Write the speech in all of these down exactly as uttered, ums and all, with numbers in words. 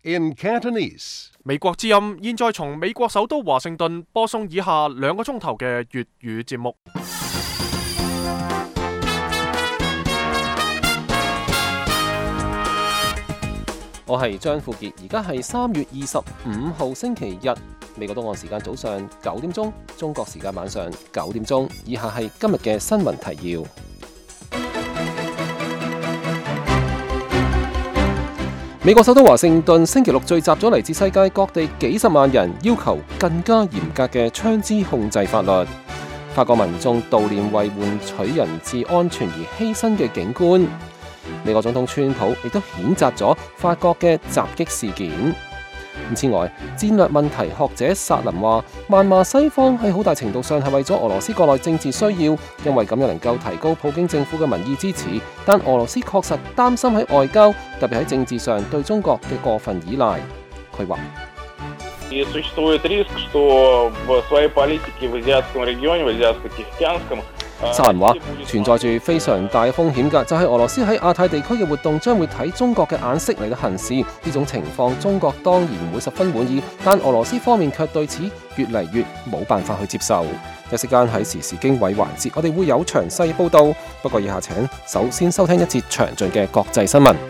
in Cantonese. 美國之音現在從美國首都華盛頓播送以下兩個鐘頭嘅粵語節目。 我係張富傑，而家係三月二十五號星期日，美國東岸時間早上九點鐘，中國時間晚上九點鐘。以下係今日嘅新聞提要。美國首都華盛頓星期六聚集咗嚟自世界各地幾十萬人，要求更加嚴格嘅槍支控制法律。法國民眾悼念為換取人質安全而犧牲嘅警官。美國總統川普亦都譴責咗法國嘅襲擊事件。此外，戰略問題學者薩林話，謾罵西方喺好大程度上係為咗俄羅斯國內政治需要，因為咁樣能夠提高普京政府嘅民意支持。但俄羅斯確實擔心喺外交，特別喺政治上對中國嘅過分依賴。佢話：薩林話存在住非常大嘅風險㗎，就係、是、俄羅斯喺亞太地區嘅活動將會睇中國嘅眼色嚟到行事。呢種情況中國當然唔會十分滿意，但俄羅斯方面卻對此越嚟越冇辦法去接受。一息間喺時事經緯環節，我哋會有詳細報導。不過以下請首先收聽一節詳盡嘅國際新聞。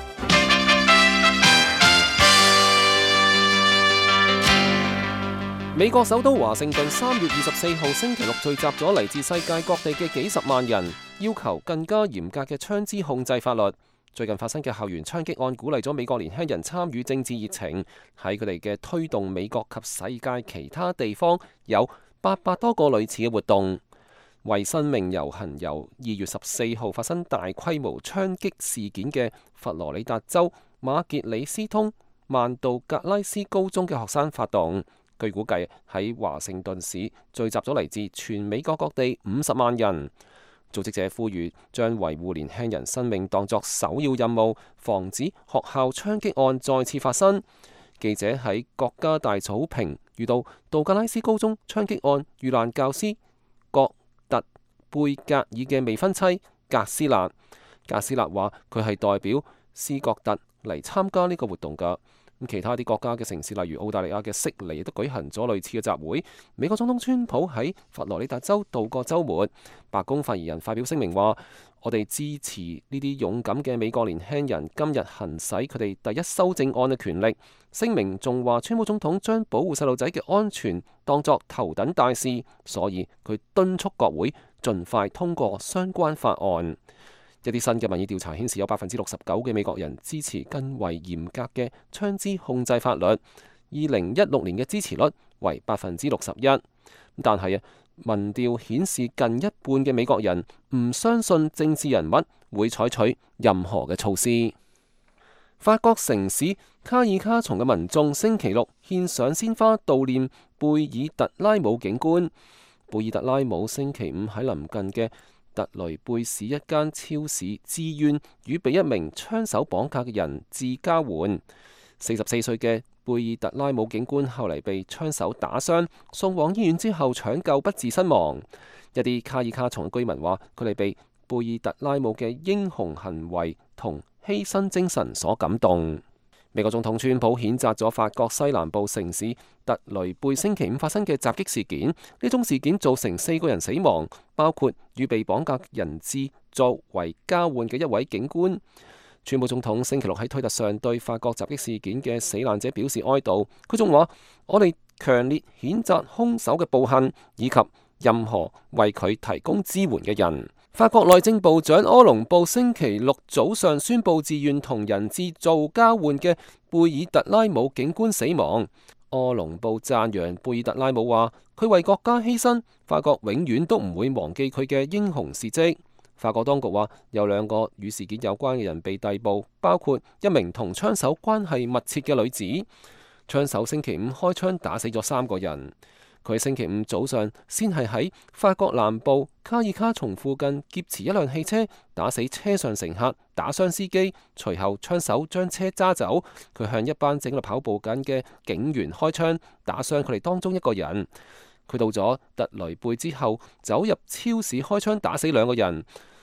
美國首都華盛頓三月二十四號星期六聚集咗嚟自世界各地嘅幾十萬人，要求更加嚴格嘅槍支控制法律。最近發生嘅校園槍擊案鼓勵咗美國年輕人參與政治熱情，喺佢哋嘅推動美國及世界其他地方有八百多個類似嘅活動。為生命遊行由二月十四號發生大規模槍擊事件嘅佛羅里達州馬傑里斯通曼道格拉斯高中嘅學生發動。據估計喺華盛頓市聚集咗嚟自全美國各地五十萬人。組織者呼籲將維護年輕人生命當作首要任務，防止學校槍擊案再次發生。記者喺國家大草坪遇到道格拉斯高中槍擊案遇難教師葛特貝格爾嘅未婚妻格斯納。格斯納話佢係代表斯葛特嚟參加呢個活動㗎。其他啲國家嘅城市，例如澳大利亞嘅悉尼，亦都舉行咗類似嘅集會。美國總統川普喺佛羅里達州度過週末。白宮發言人發表聲明話：我哋支持呢啲勇敢嘅美國年輕人今日行使佢哋第一修正案嘅權力。聲明仲話，川普總統將保護細路仔嘅安全當作頭等大事，所以佢敦促國會盡快通過相關法案。一啲新嘅民意調查顯示，有百分之六十九嘅美國人支持更為嚴格嘅槍支控制法律。二零一六年嘅支持率為百分之六十一，但係啊，民調顯示近一半嘅美國人唔相信政治人物會採取任何嘅措施。法國城市卡爾卡松嘅民眾星期六獻上鮮花悼念貝爾特拉姆警官。貝爾特拉姆星期五喺鄰近嘅特雷貝市一間超市自願與被一名槍手綁架嘅人質交換。四十四歲嘅貝爾特拉姆警官後嚟被槍手打傷，送往醫院之後搶救不治身亡。一啲卡爾卡松嘅居民話，佢哋被貝爾特拉姆嘅英雄行為同犧牲精神所感動。美國總統川普譴責咗法國西南部城市特雷貝星期五發生嘅襲擊事件，呢宗事件造成四個人死亡，包括與被綁架人質作為交換嘅一位警官。川普總統星期六喺推特上對法國襲擊事件嘅死難者表示哀悼，佢仲話：我哋強烈譴責兇手嘅暴行，以及任何為佢提供支援嘅人。法國內政部長柯隆布星期六早上宣布自願同人質做交換嘅貝爾特拉姆警官死亡。柯隆布讚揚貝爾特拉姆話：佢為國家犧牲，法國永遠都唔會忘記佢嘅英雄事蹟。法國當局話有兩個與事件有關嘅人被逮捕，包括一名同槍手關係密切嘅女子。槍手星期五開槍打死咗三個人。佢星期五早上先係喺法國南部卡爾卡松附近劫持一輛汽車，打死車上乘客，打傷司機。隨後槍手將車揸走，佢向一班正喺度跑步緊嘅警員開槍，打傷佢哋當中一個人。佢到咗特雷貝之後，走入超市開槍打死兩個人。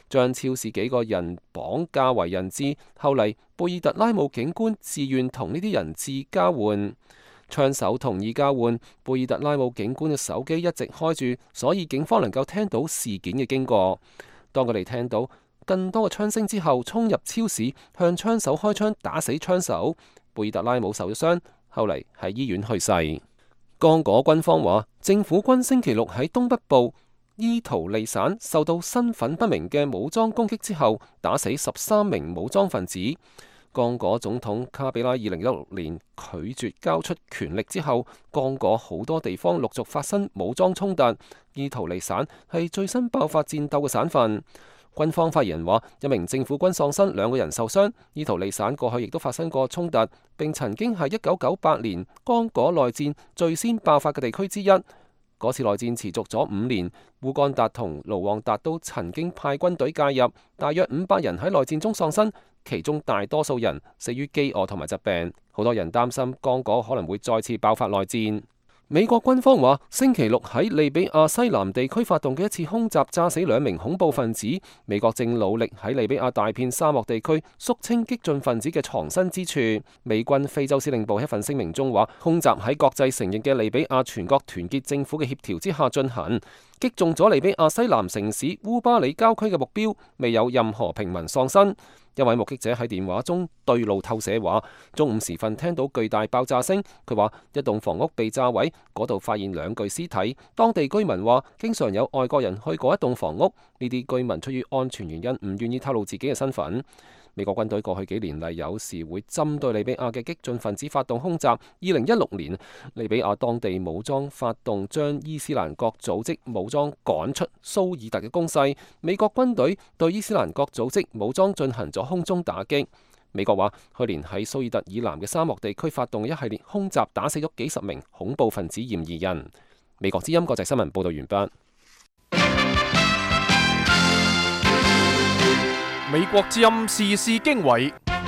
將超市幾個人綁架為人質。後嚟貝爾特拉姆警官自願同呢啲人質交換，槍手同意交換。貝爾特拉姆警官嘅手機一直開住，所以警方能夠聽到事件嘅經過。當佢哋聽到更多嘅槍聲之後，衝入超市向槍手開槍，打死槍手。貝爾特拉姆受咗傷，後嚟喺醫院去世。剛果軍方話，政府軍星期六喺東北部伊圖利省受到身份不明嘅武裝攻擊之後，打死十三名武裝分子。剛果總統卡比拉二零一六年拒絕交出權力之後，剛果好多地方陸續發生武裝衝突。伊圖利省係最新爆發戰鬥嘅省份。軍方發言人話，一名政府軍喪生，兩個人受傷。伊圖利省過去亦都發生過衝突，並曾經係一九九八年剛果內戰最先爆發嘅地區之一。嗰次內戰持續咗五年，烏干達同盧旺達都曾經派軍隊介入，大約五百人喺內戰中喪生，其中大多數人死於饑餓同埋疾病。好多人擔心剛果可能會再次爆發內戰。美國軍方話，星期六喺利比亞西南地區發動嘅一次空襲，炸死兩名恐怖分子。美國正努力喺利比亞大片沙漠地區肅清激進分子嘅藏身之處。美軍非洲司令部一份聲明中話，空襲喺國際承認嘅利比亞全國團結政府嘅協調之下進行，擊中咗利比亞西南城市烏巴里郊區嘅目標，未有任何平民喪生。一位目擊者喺電話中對路透社話，中午時分聽到巨大爆炸聲。佢話一棟房屋被炸毀，嗰度發現兩具屍體。當地居民話，經常有外國人去過一棟房屋，呢啲居民出於安全原因唔願意透露自己嘅身份。美國軍隊過去幾年嚟有時會針對利比亞嘅激進分子發動空襲。二零一六年，利比亞當地武裝發動將伊斯蘭國組織武裝趕出蘇爾特嘅攻勢，美國軍隊對伊斯蘭國組織武裝進行咗空中打擊。美國話，去年喺蘇爾特以南嘅沙漠地區發動一系列空襲，打死咗幾十名恐怖分子嫌疑人。美國之音國際新聞報道完畢。 美國之音時事經緯，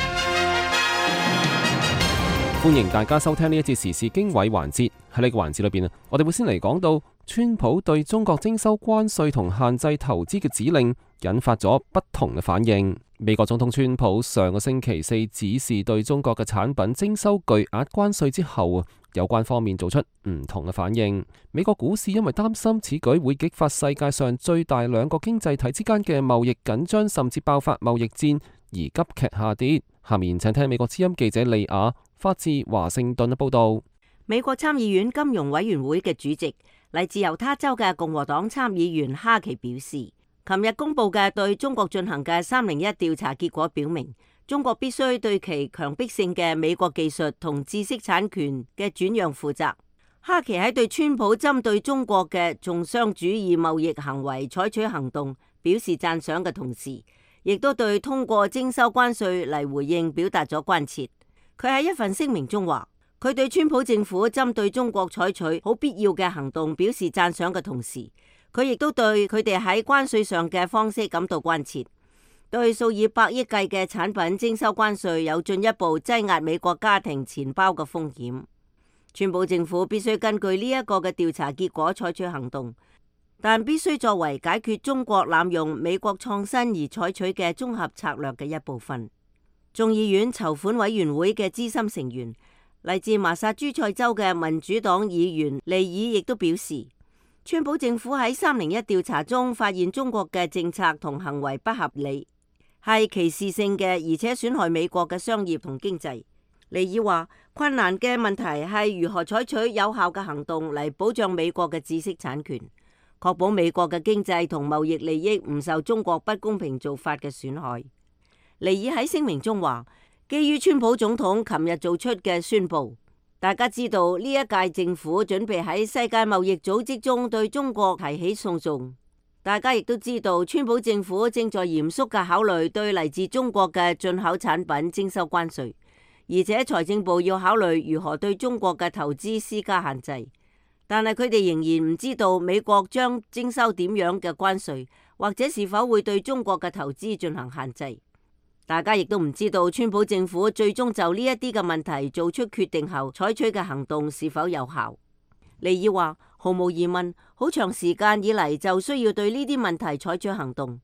歡迎大家收聽呢一節時事經緯環節。喺呢個環節裏邊啊，我哋會先嚟講到川普對中國徵收關稅同限制投資嘅指令，引發咗不同嘅反應。美國總統川普上個星期四指示對中國嘅產品徵收巨額關稅之後啊，有關方面做出唔同嘅反應。美國股市因為擔心此舉會激發世界上最大兩個經濟體之間嘅貿易緊張，甚至爆發貿易戰而急劇下跌。下面請聽美國之音記者利亞發自華盛頓嘅報道。 美國參議院金融委員會嘅主席，嚟自猶他州嘅共和黨參議員哈奇表示，琴日公布嘅對中國進行嘅三零一調查結果表明，中國必須對其強迫性嘅美國技術同知識產權嘅轉讓負責。哈奇喺對川普針對中國嘅重商主義貿易行為採取行動表示讚賞嘅同時，亦都對通過徵收關稅嚟回應表達咗關切。佢喺一份聲明中話，佢對川普政府針對中國採取好必要嘅行動表示讚賞嘅同時，佢亦都對佢哋喺關稅上嘅方式感到關切，對數以百億計嘅產品徵收關稅有進一步擠壓美國家庭錢包嘅風險。川普政府必須根據呢一個嘅調查結果採取行動，但必須作為解決中國濫用美國創新而採取嘅綜合策略嘅一部分。眾議院籌款委員會嘅資深成員，嚟自麻薩諸塞州嘅民主黨議員利爾亦都表示，川普政府喺三零一調查中發現中國嘅政策同行為不合理，係歧視性嘅，而且損害美國嘅商業同經濟。利爾話，困難嘅問題係如何採取有效嘅行動嚟保障美國嘅知識產權，確保美國嘅經濟同貿易利益唔受中國不公平做法嘅損害。利爾喺聲明中話，基於川普總統琴日做出嘅宣布，大家知道呢一屆政府準備喺世界貿易組織中對中國提起訴訟。大家亦都知道，川普政府正在嚴肅嘅考慮對嚟自中國嘅進口產品徵收關稅，而且財政部要考慮如何對中國嘅投資施加限制。但係佢哋仍然唔知道美國將徵收點樣嘅關稅，或者是否會對中國嘅投資進行限制。大家亦都唔知道川普政府最終就呢一啲嘅問題做出決定後採取嘅行動是否有效。利爾話，毫無疑問，好長時間以嚟就需要對呢啲問題採取行動。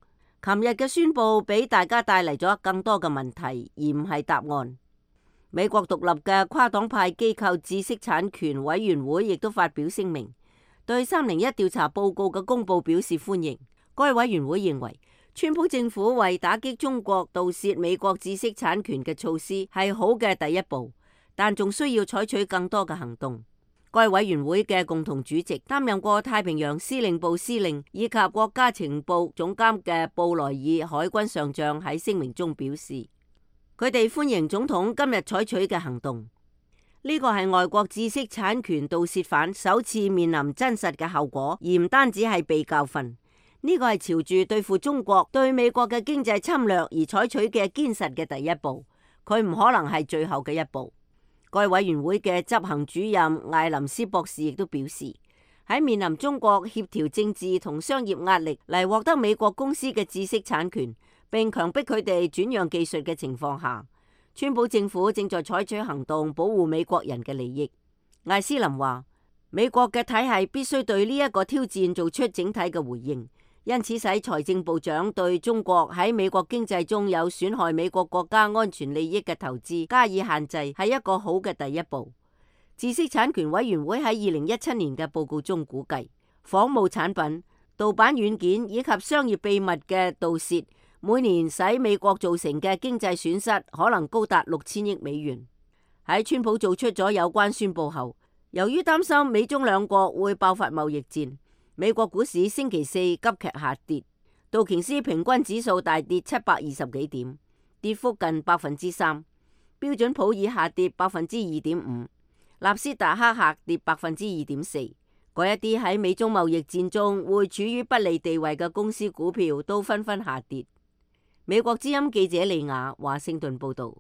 琴日嘅宣佈俾大家帶嚟咗更多嘅問題，而唔係答案。美國獨立嘅跨黨派機構知識產權委員會亦都發表聲明，對三零一調查報告嘅公佈表示歡迎。該委員會認為，川普政府為打擊中國盜竊美國知識產權嘅措施係好嘅第一步，但仲需要採取更多嘅行動。該委員會嘅共同主席、擔任過太平洋司令部司令以及國家情報總監嘅布萊爾海軍上將喺聲明中表示，佢哋歡迎總統今日採取嘅行動。呢個係外國知識產權盜竊犯首次面臨真實嘅後果，而唔單止係被教訓。呢個係朝住對付中國、對美國嘅經濟侵略而採取嘅堅實嘅第一步，佢唔可能係最後嘅一步。該委員會嘅執行主任艾林斯博士亦都表示，喺面臨中國協調政治同商業壓力嚟獲得美國公司嘅知識產權，並強迫佢哋轉讓技術嘅情況下，川普政府正在採取行動保護美國人嘅利益。艾斯林話，美國嘅體系必須對呢一個挑戰做出整體嘅回應。因此，使財政部長對中國喺美國經濟中有損害美國國家安全利益嘅投資加以限制，係一個好嘅第一步。知識產權委員會喺二零一七年嘅報告中估計，仿冒產品、盜版軟件以及商業秘密嘅盜竊，每年使美國造成嘅經濟損失可能高達六千億美元。喺川普做出咗有關宣佈後，由於擔心美中兩國會爆發貿易戰，美國股市星期四急劇下跌，道瓊斯平均指數大跌七百二十幾點，跌幅近百分之三；標準普爾下跌百分之二點五，納斯達克下跌百分之二點四。嗰一啲喺美中貿易戰中會處於不利地位嘅公司股票都紛紛下跌。美國之音記者利亞華盛頓報道。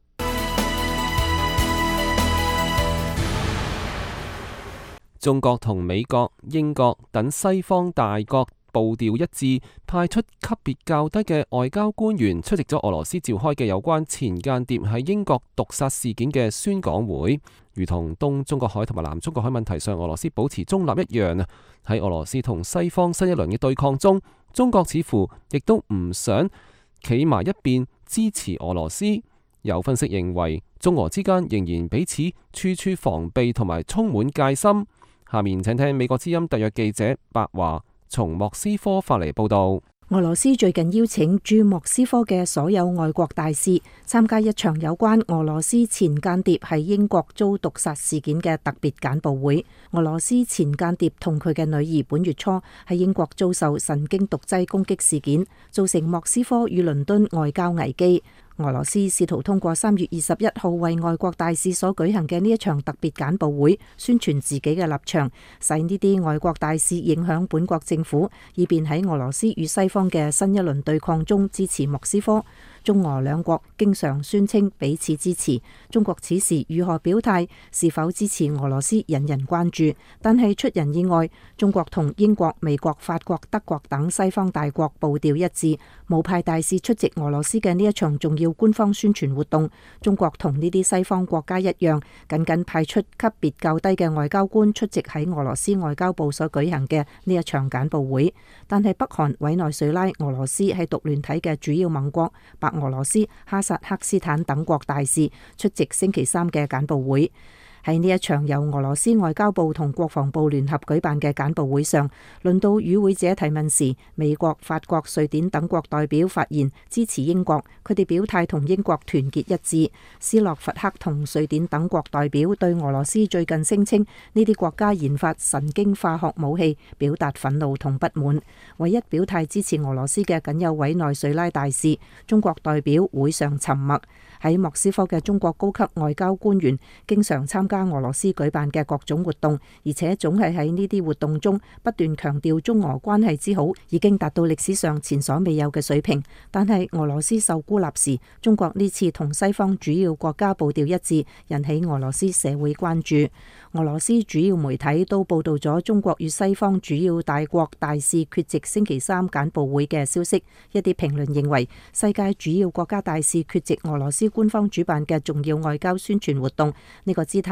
中國同美國、英國等西方大國步調一致，派出級別較低嘅外交官員出席咗俄羅斯召開嘅有關前間諜喺英國毒殺事件嘅宣講會。如同東中國海同埋南中國海問題上俄羅斯保持中立一樣啊，喺俄羅斯同西方新一輪嘅對抗中，中國似乎亦都唔想企埋一邊支持俄羅斯。有分析認為，中俄之間仍然彼此處處防備同埋充滿戒心。下面請聽美國之音特約記者白華從莫斯科發嚟報道。 俄羅斯最近邀請駐莫斯科嘅所有外國大使參加一場有關俄羅斯前間諜喺英國遭毒殺事件嘅特別簡報會。俄羅斯前間諜同佢嘅女兒本月初喺英國遭受神經毒劑攻擊事件，造成莫斯科與倫敦外交危機。俄羅斯試圖通過三月二十一號為外國大使所舉行嘅呢一場特別簡報會，宣傳自己嘅立場，使呢啲外國大使影響本國政府，以便喺俄羅斯與西方嘅新一輪對抗中支持莫斯科。中俄兩國經常宣稱彼此支持，中國此時如何表態，是否支持俄羅斯引人關注。但係出人意外，中國同英國、美國、法國、德國等西方大國步調一致，冇派大使出席俄羅斯嘅呢一場重要官方宣傳活動。中國同呢啲西方國家一樣，僅僅派出級別較低嘅外交官出席喺俄羅斯外交部所舉行嘅呢一場簡報會。但係北韓、委內瑞拉、俄羅斯係獨聯體嘅主要盟國，白俄羅斯、哈薩克斯坦等國大使出席星期三嘅簡報會。喺呢一場由俄羅斯外交部同國防部聯合舉辦嘅簡報會上，輪到與會者提問時，美國、法國、瑞典等國代表發言支持英國，佢哋表態同英國團結一致。斯洛伐克同瑞典等國代表對俄羅斯最近聲稱呢啲國家研發神經化學武器表達憤怒同不滿。唯一表態支持俄羅斯嘅僅有委內瑞拉大使。中國代表會上沉默。喺莫斯科嘅中國高級外交官員經常參加俄羅斯舉辦嘅各種活動，而且總係喺呢啲活動中不斷強調中俄關係之好，已經達到歷史上前所未有嘅水平。但係俄羅斯受孤立時，中國呢次同西方主要國家步調一致，引起俄羅斯社會關注。俄羅斯主要媒體都報道咗中國與西方主要大國大使缺席星期三簡報會嘅消息。一啲評論認為，世界主要國家大使缺席俄羅斯官方主辦嘅重要外交宣傳活動，呢個姿態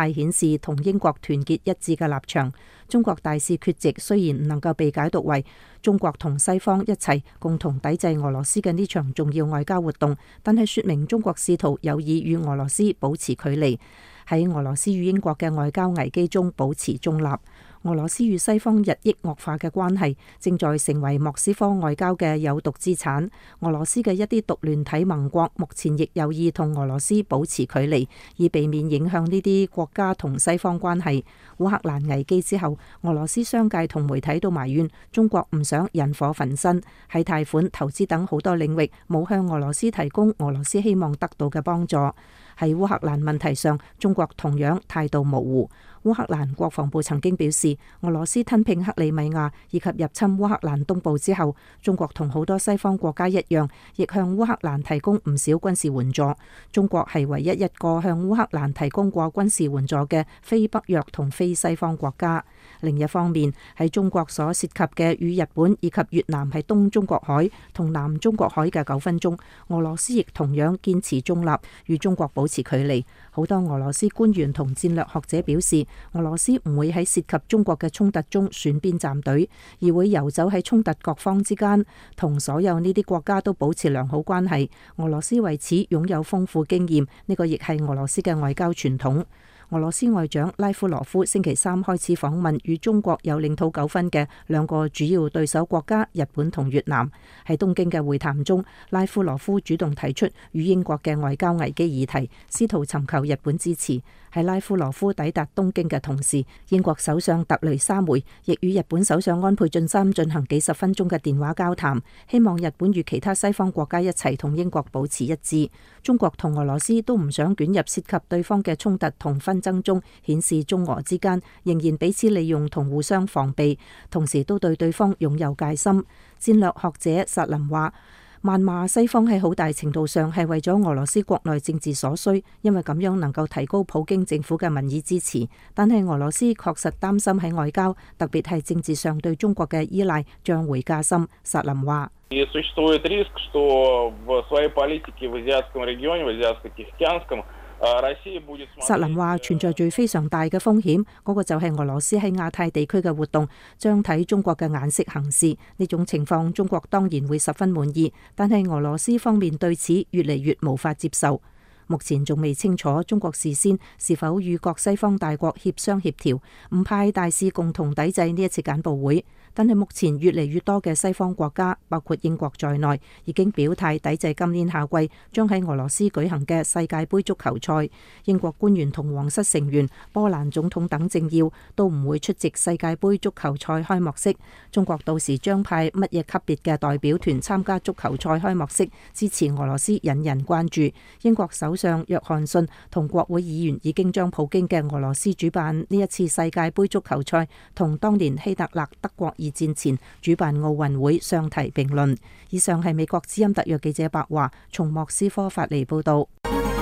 係顯示同英國團結一致嘅立場。中國大使缺席雖然唔能夠被解讀為中國同西方一齊共同抵制俄羅斯嘅呢場重要外交活動，但係說明中國試圖有意與俄羅斯保持距離，喺俄羅斯與英國嘅外交危機中保持中立。俄羅斯與西方日益惡化嘅關係正在成為莫斯科外交嘅有毒資產。俄羅斯嘅一啲獨聯體盟國目前亦有意同俄羅斯保持距離，以避免影響呢啲國家同西方關係。烏克蘭危機之後，俄羅斯商界同媒體都埋怨中國唔想引火焚身，喺貸款、投資等好多領域冇向俄羅斯提供俄羅斯希望得到嘅幫助。喺烏克蘭問題上，中國同樣態度模糊。烏克蘭國防部曾經表示，俄羅斯吞併克里米亞以及入侵烏克蘭東部之後，中國同好多西方國家一樣，亦向烏克蘭提供唔少軍事援助。中國係唯一一個向烏克蘭提供過軍事援助嘅非北約同非西方國家。另一方面，喺中國所涉及嘅與日本以及越南喺東中國海同南中國海嘅糾紛中，俄羅斯亦同樣堅持中立，與中國保持距離。好多俄羅斯官員同戰略學者表示，俄羅斯唔會喺涉及中國嘅衝突中選邊站隊，而會游走喺衝突各方之間，同所有呢啲國家都保持良好關係。俄羅斯為此擁有豐富經驗，呢個亦係俄羅斯嘅外交傳統。俄羅斯外長拉夫羅夫星期三開始訪問與中國有領土糾紛嘅兩個主要對手國家日本同越南。喺東京嘅會談中，拉夫羅夫主動提出與英國嘅外交危機議題，試圖尋求日本支持。喺拉夫羅夫抵達東京嘅同時，英國首相特雷莎梅亦與日本首相安倍晉三進行幾十分鐘嘅電話交談，希望日本與其他西方國家一齊同英國保持一致。中國同俄羅斯都唔想捲入涉及對方嘅衝突同紛爭中，顯示中俄之間仍然彼此利用同互相防備，同時都對對方擁有戒心。戰略學者薩林話，謾罵西方喺好大程度上係為咗俄羅斯國內政治所需，因為咁樣能夠提高普京政府嘅民意支持。但係俄羅斯確實擔心喺外交，特別係政治上對中國嘅依賴將會加深。薩林話，薩林話存在住非常大嘅風險，嗰個就係俄羅斯喺亞太地區嘅活動將睇中國嘅眼色行事。呢種情況中國當然會十分滿意，但係俄羅斯方面對此越嚟越無法接受。目前仲未清楚中國事先是否與各西方大國協商協調，唔派大使共同抵制呢一次簡報會。但係目前越嚟越多嘅西方國家，包括英國在內，已經表態抵制今年夏季將喺俄羅斯舉行嘅世界盃足球賽。英國官員同皇室成員、波蘭總統等政要都唔會出席世界盃足球賽開幕式。中國到時將派乜嘢級別嘅代表團參加足球賽開幕式，支持俄羅斯引人關注。英國首相約翰遜同國會議員已經將普京嘅俄羅斯主辦呢一次世界盃足球賽同當年希特勒德國二戰前主辦奧運會相提並論。以上係美國之音特約記者白華從莫斯科發嚟報道。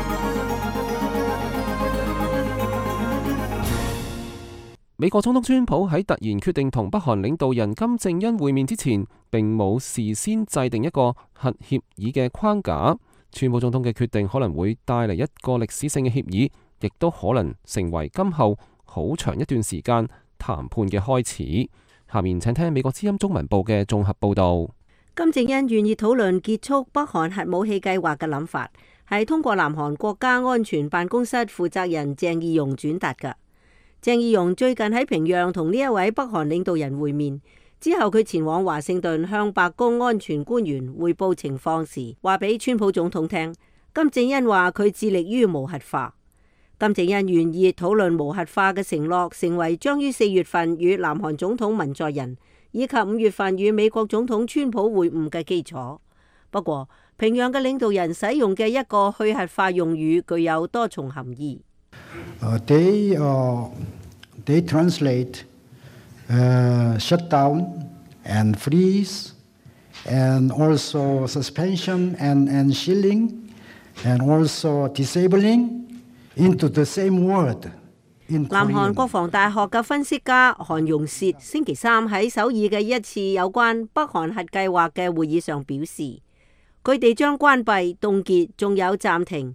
美國總統川普喺突然決定同北韓領導人金正恩會面之前，並冇事先制定一個核協議嘅框架。川普總統嘅決定可能會帶嚟一個歷史性嘅協議，亦都可能成為今後好長一段時間談判嘅開始。下面請聽美國之音中文部嘅綜合報道。 金正恩願意討論結束北韓核武器計劃嘅諗法，係通過南韓國家安全辦公室負責人鄭義溶轉達㗎。鄭義溶最近喺平壤同呢一位北韓領導人會面之後，佢前往華盛頓向白宮安全官員匯報情況時，話俾川普總統聽，金正恩話佢致力於無核化。金正恩願意討論無核化嘅承諾，成為將於四月份與南韓總統文在寅以及五月份與美國總統川普會晤嘅基礎。不過，平壤嘅領導人使用嘅一個去核化用語具有多重含義。 Uh, they, uh, they translate uh, shut down and freeze and also suspension and, and shielding and also disabling into the same word in Korean. 南韓國防大學嘅分析家韓容薛星期三喺首爾嘅一次有關北韓核計劃嘅會議上表示，佢哋將關閉、凍結仲有暫停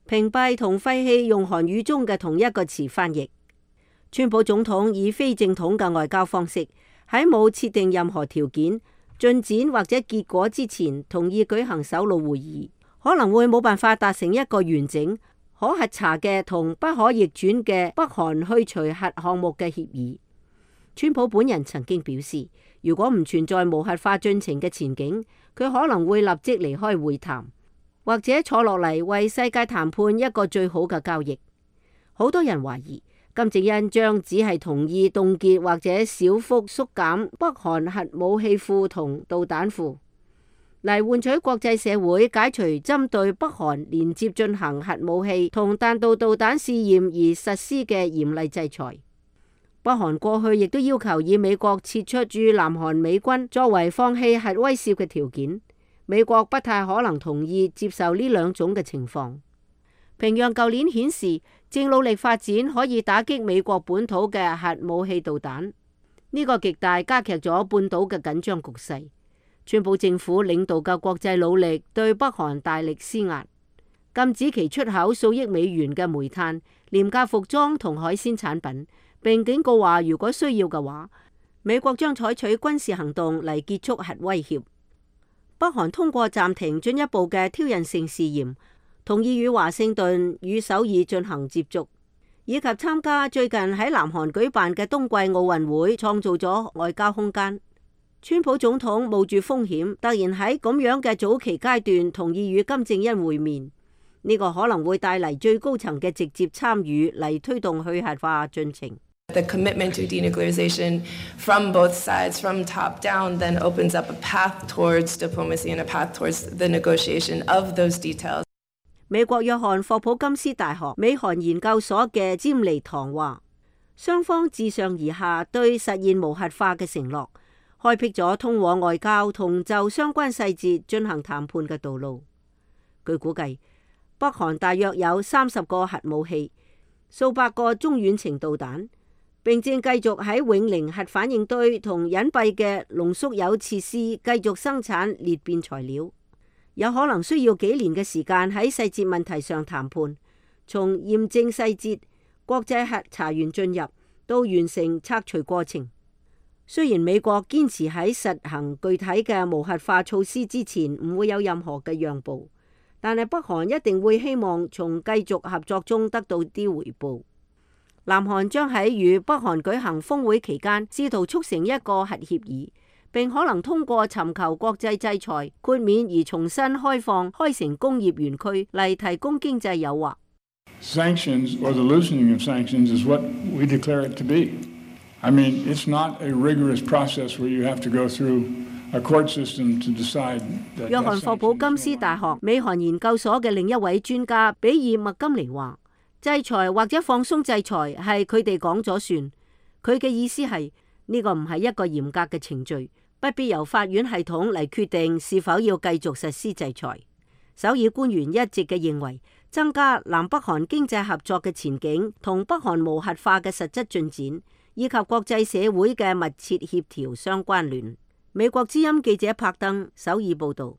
屏蔽同廢棄用韓語中嘅同一個詞翻譯。川普總統以非正統嘅外交方式，喺冇設定任何條件、進展或者結果之前，同意舉行首腦會議，可能會冇辦法達成一個完整、可核查嘅同不可逆轉嘅北韓去除核項目嘅協議。川普本人曾經表示，如果唔存在無核化進程嘅前景，佢可能會立即離開會談，或者坐落嚟為世界談判一個最好嘅交易。好多人懷疑金正恩將只係同意凍結或者小幅縮減北韓核武器庫同導彈庫，嚟換取國際社會解除針對北韓連接進行核武器同彈道導彈試驗而實施嘅嚴厲制裁。北韓過去亦都要求以美國撤出駐南韓美軍作為放棄核威懾嘅條件，美國不太可能同意接受呢兩種嘅情況。平壤舊年顯示正努力發展可以打擊美國本土嘅核武器導彈，呢個極大加劇咗半島嘅緊張局勢。川普政府領導嘅國際努力對北韓大力施壓，禁止其出口數億美元嘅煤炭、廉價服裝同海鮮產品，並警告話如果需要嘅話，美國將採取軍事行動嚟結束核威脅。北韓通過暫停進一步嘅挑釁性試驗，同意與華盛頓與首爾進行接觸，以及參加最近喺南韓舉辦嘅冬季奧運會，創造咗外交空間。川普總統冒住風險，突然喺咁樣嘅早期階段同意與金正恩會面，呢個可能會帶嚟最高層嘅直接參與嚟推動去核化進程。 The commitment to denuclearization from both sides, from top down, then opens up a path towards diplomacy and a path towards the negotiation of those details. 美國約翰霍普金斯大學美韓研究所嘅詹尼唐話，雙方自上而下對實現無核化嘅承諾，開闢咗通往外交同就相關細節進行談判嘅道路。據估計，北韓大約有三十個核武器，數百個中遠程導彈，並正繼續喺永寧核反應堆同隱蔽嘅濃縮鈾設施繼續生產裂變材料，有可能需要幾年嘅時間喺細節問題上談判，從驗證細節、國際核查員進入到完成拆除過程。雖然美國堅持喺實行具體嘅無核化措施之前唔會有任何嘅讓步，但係北韓一定會希望從繼續合作中得到啲回報。南韓將喺與北韓舉行峰會期間，試圖促成一個核協議，並可能通過尋求國際制裁豁免而重新開放開城工業園區嚟提供經濟誘惑。 Sanctions or the loosening of sanctions is what we declare it to be. I mean, it's not a rigorous process where you have to go through a court system to decide that. 約翰霍普金斯大學美韓研究所嘅另一位專家比爾麥金尼話，制裁或者放鬆制裁係佢哋講咗算。佢嘅意思係呢個唔係一個嚴格嘅程序，不必由法院系統嚟決定是否要繼續實施制裁。首爾官員一直嘅認為，增加南北韓經濟合作嘅前景同北韓無核化嘅實質進展，以及國際社會嘅密切協調相關聯。美國之音記者柏登首爾報道。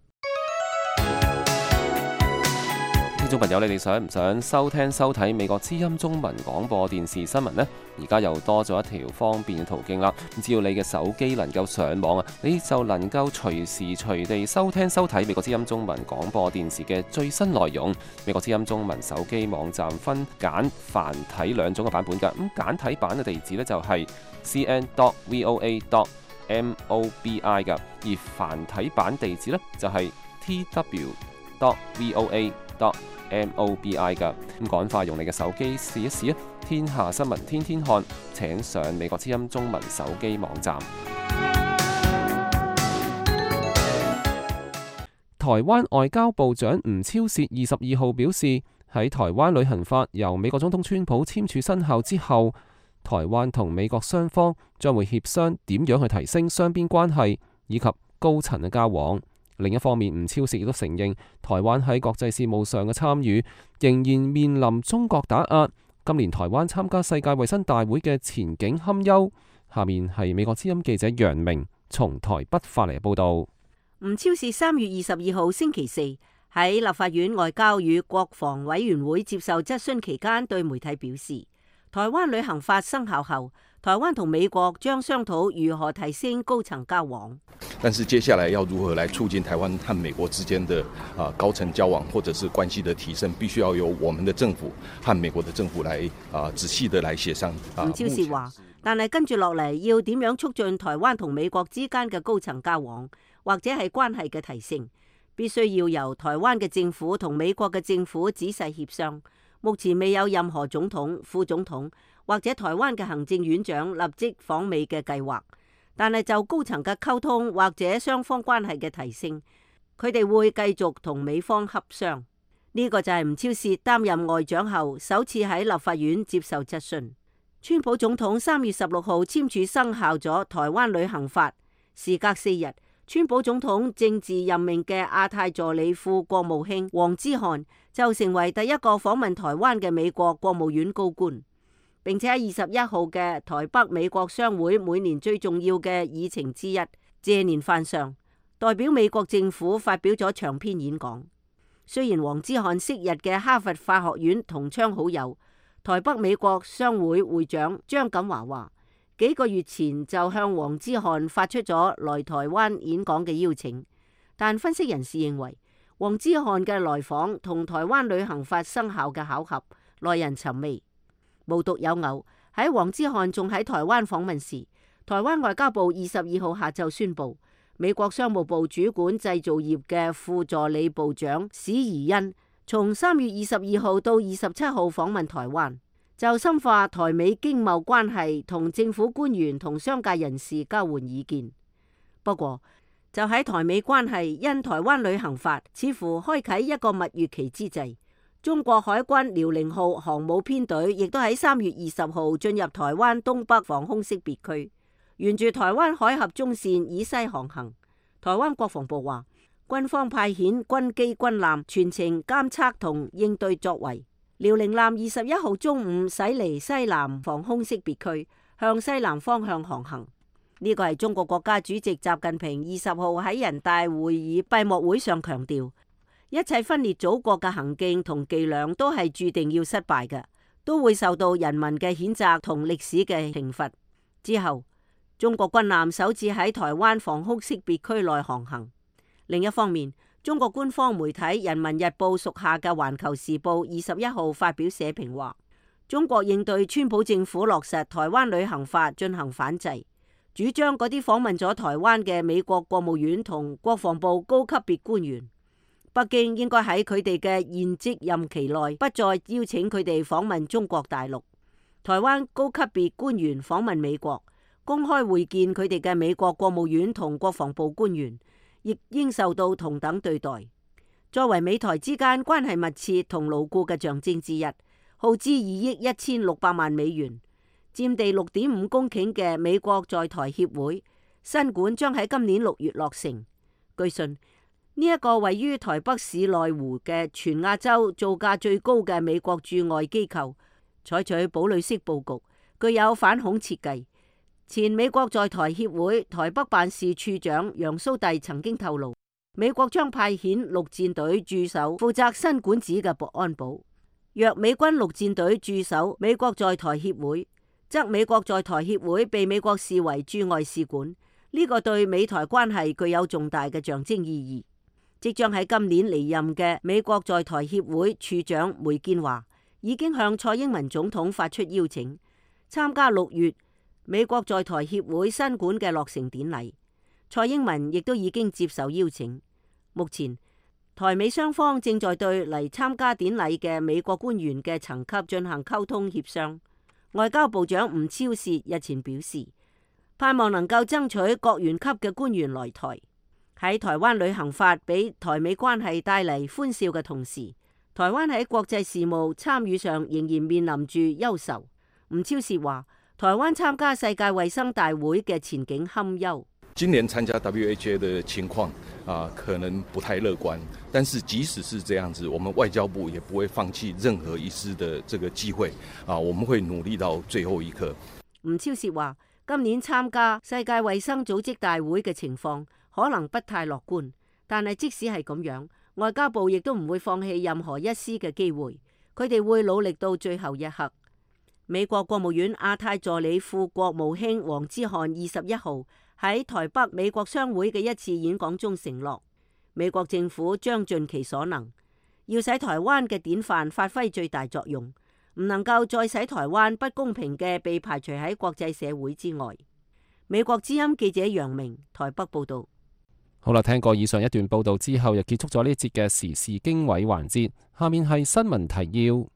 聽眾朋友，你哋想唔想收聽收睇美國之音中文廣播電視新聞呢？而家又多咗一條方便嘅途徑啦！只要你嘅手機能夠上網啊，你就能夠隨時隨地收聽收睇美國之音中文廣播電視嘅最新內容。美國之音中文手機網站分簡繁體兩種嘅版本㗎。咁簡體版嘅地址呢，就係 c n dot v o a dot m o b i 㗎，而繁體版地址呢，就係 t w dot v o a dot m o b i 㗎。咁趕快用你嘅手機試一試啊！天下新聞天天看，請上美國之音中文手機網站。台灣外交部長吳釗燮二十二號表示，喺台灣旅行法由美國總統川普簽署生效之後，台灣同美國雙方將會協商點樣去提升雙邊關係以及高層嘅交往。另一方面，吳釗燮亦都承認，台灣喺國際事務上嘅參與仍然面臨中國打壓。今年台灣參加世界衛生大會嘅前景堪憂。下面係美國之音記者楊明從台北發嚟嘅報道。 吳釗燮三月二十二號星期四喺立法院外交與國防委員會接受質詢期間，對媒體表示，台灣旅行法生效後，台灣同美國將商討如何提升高層交往。 但是接下來要如何來促進台灣和美國之間的啊高層交往，或者是關係的提升，必須要由我們的政府和美國的政府來啊仔細的來協商。 吳釗燮話，但係跟住落嚟要點樣促進台灣同美國之間嘅高層交往，或者係關係嘅提升，必須要由台灣嘅政府同美國嘅政府仔細協商。目前未有任何總統、副總統或者台灣嘅行政院長立即訪美嘅計劃。但係就高層嘅溝通或者雙方關係嘅提升，佢哋會繼續同美方洽商。呢、這個就係吳釗燮擔任外長後首次喺立法院接受質詢。川普總統三月十六號簽署生效咗台灣旅行法，時隔四日，川普總統政治任命嘅亞太助理副國務卿黃之翰就成為第一個訪問台灣嘅美國國務院高官。並且喺二十一號嘅台北美國商會每年最重要嘅議程之一謝年飯上，代表美國政府發表咗長篇演講。雖然黃之翰昔日嘅哈佛法學院同窗好友，台北美國商會會長張錦華話，幾個月前就向黃之翰發出咗來台灣演講嘅邀請，但分析人士認為，黃之翰嘅來訪同台灣旅行法生效嘅巧合耐人尋味。無獨有偶，喺黃之翰仲喺台灣訪問時，台灣外交部二十二號下晝宣布，美國商務部主管製造業嘅副助理部長史宜恩從三月二十二號到二十七號訪問台灣，就深化台美經貿關係同政府官員同商界人士交換意見。不過，就喺台美關係因台灣旅行法似乎開啟一個蜜月期之際，中國海軍遼寧號航母編隊亦都喺三月二十號進入台灣東北防空識別區，沿住台灣海峽中線以西航行。台灣國防部話，軍方派遣軍機軍艦全程監測同應對作為。遼寧艦二十一號中午駛離西南防空識別區，向西南方向航行。呢個係中國國家主席習近平二十號喺人大會議閉幕會上強調，一切分裂祖國嘅行徑同伎倆都係注定要失敗嘅，都會受到人民嘅譴責同歷史嘅懲罰。之後，中國軍艦首次喺台灣防空識別區內航行。另一方面，中國官方媒體《人民日報》屬下嘅《環球時報》二十一號發表社評話，中國應對川普政府落實台灣旅行法進行反制，主張嗰啲訪問咗台灣嘅美國國務院同國防部高級別官員，北京應該喺佢哋嘅現職任期內不再邀請佢哋訪問中國大陸。台灣高級別官員訪問美國，公開會見佢哋嘅美國國務院同國防部官員，亦應受到同等對待。作為美台之間關係密切同牢固嘅象徵之一，耗資二億一千六百萬美元，佔地六點五公頃嘅美國在台協會新館將喺今年六月落成。據信，呢一個位於台北市內湖嘅全亞洲造價最高嘅美國駐外機構，採取堡壘式佈局，具有反恐設計。前美國在台協會台北辦事處長楊蘇棣曾經透露，美國將派遣陸戰隊駐守負責新館子嘅博安堡。若美軍陸戰隊駐守美國在台協會，則美國在台協會被美國視為駐外使館，呢、這個對美台關係具有重大嘅象徵意義。即將喺今年離任嘅美國在台協會處長梅建華已經向蔡英文總統發出邀請，參加六月美國在台協會新館嘅落成典禮。蔡英文亦都已經接受邀請。目前台美雙方正在對嚟參加典禮嘅美國官員嘅層級進行溝通協商。外交部長吳釗燮日前表示，盼望能夠爭取國員級嘅官員來台。喺台灣旅行法俾台美關係帶嚟歡笑嘅同時，台灣喺國際事務參與上仍然面臨住憂愁。吳釗燮話，台灣參加世界衛生大會嘅前景堪憂。 今年參加 W H O 的情況啊，可能不太樂觀。但是即使是這樣子，我們外交部也不會放棄任何一絲的這個機會啊，我們會努力到最後一刻。 吳釗燮話，今年參加世界衛生組織大會嘅情況可能不太樂觀，但係即使係咁樣， 外交部亦都唔會放棄任何一絲嘅機會，佢哋會努力到最後一刻。美國國務院亞太助理副國務卿黃之漢二十一號喺台北美國商會嘅一次演講中承諾，美國政府將盡其所能，要使台灣嘅典範發揮最大作用，唔能夠再使台灣不公平嘅被排除喺國際社會之外。美國之音記者楊明台北報道。 好啦，聽過以上一段報道之後，又結束咗呢節嘅時事經緯環節。下面係新聞提要。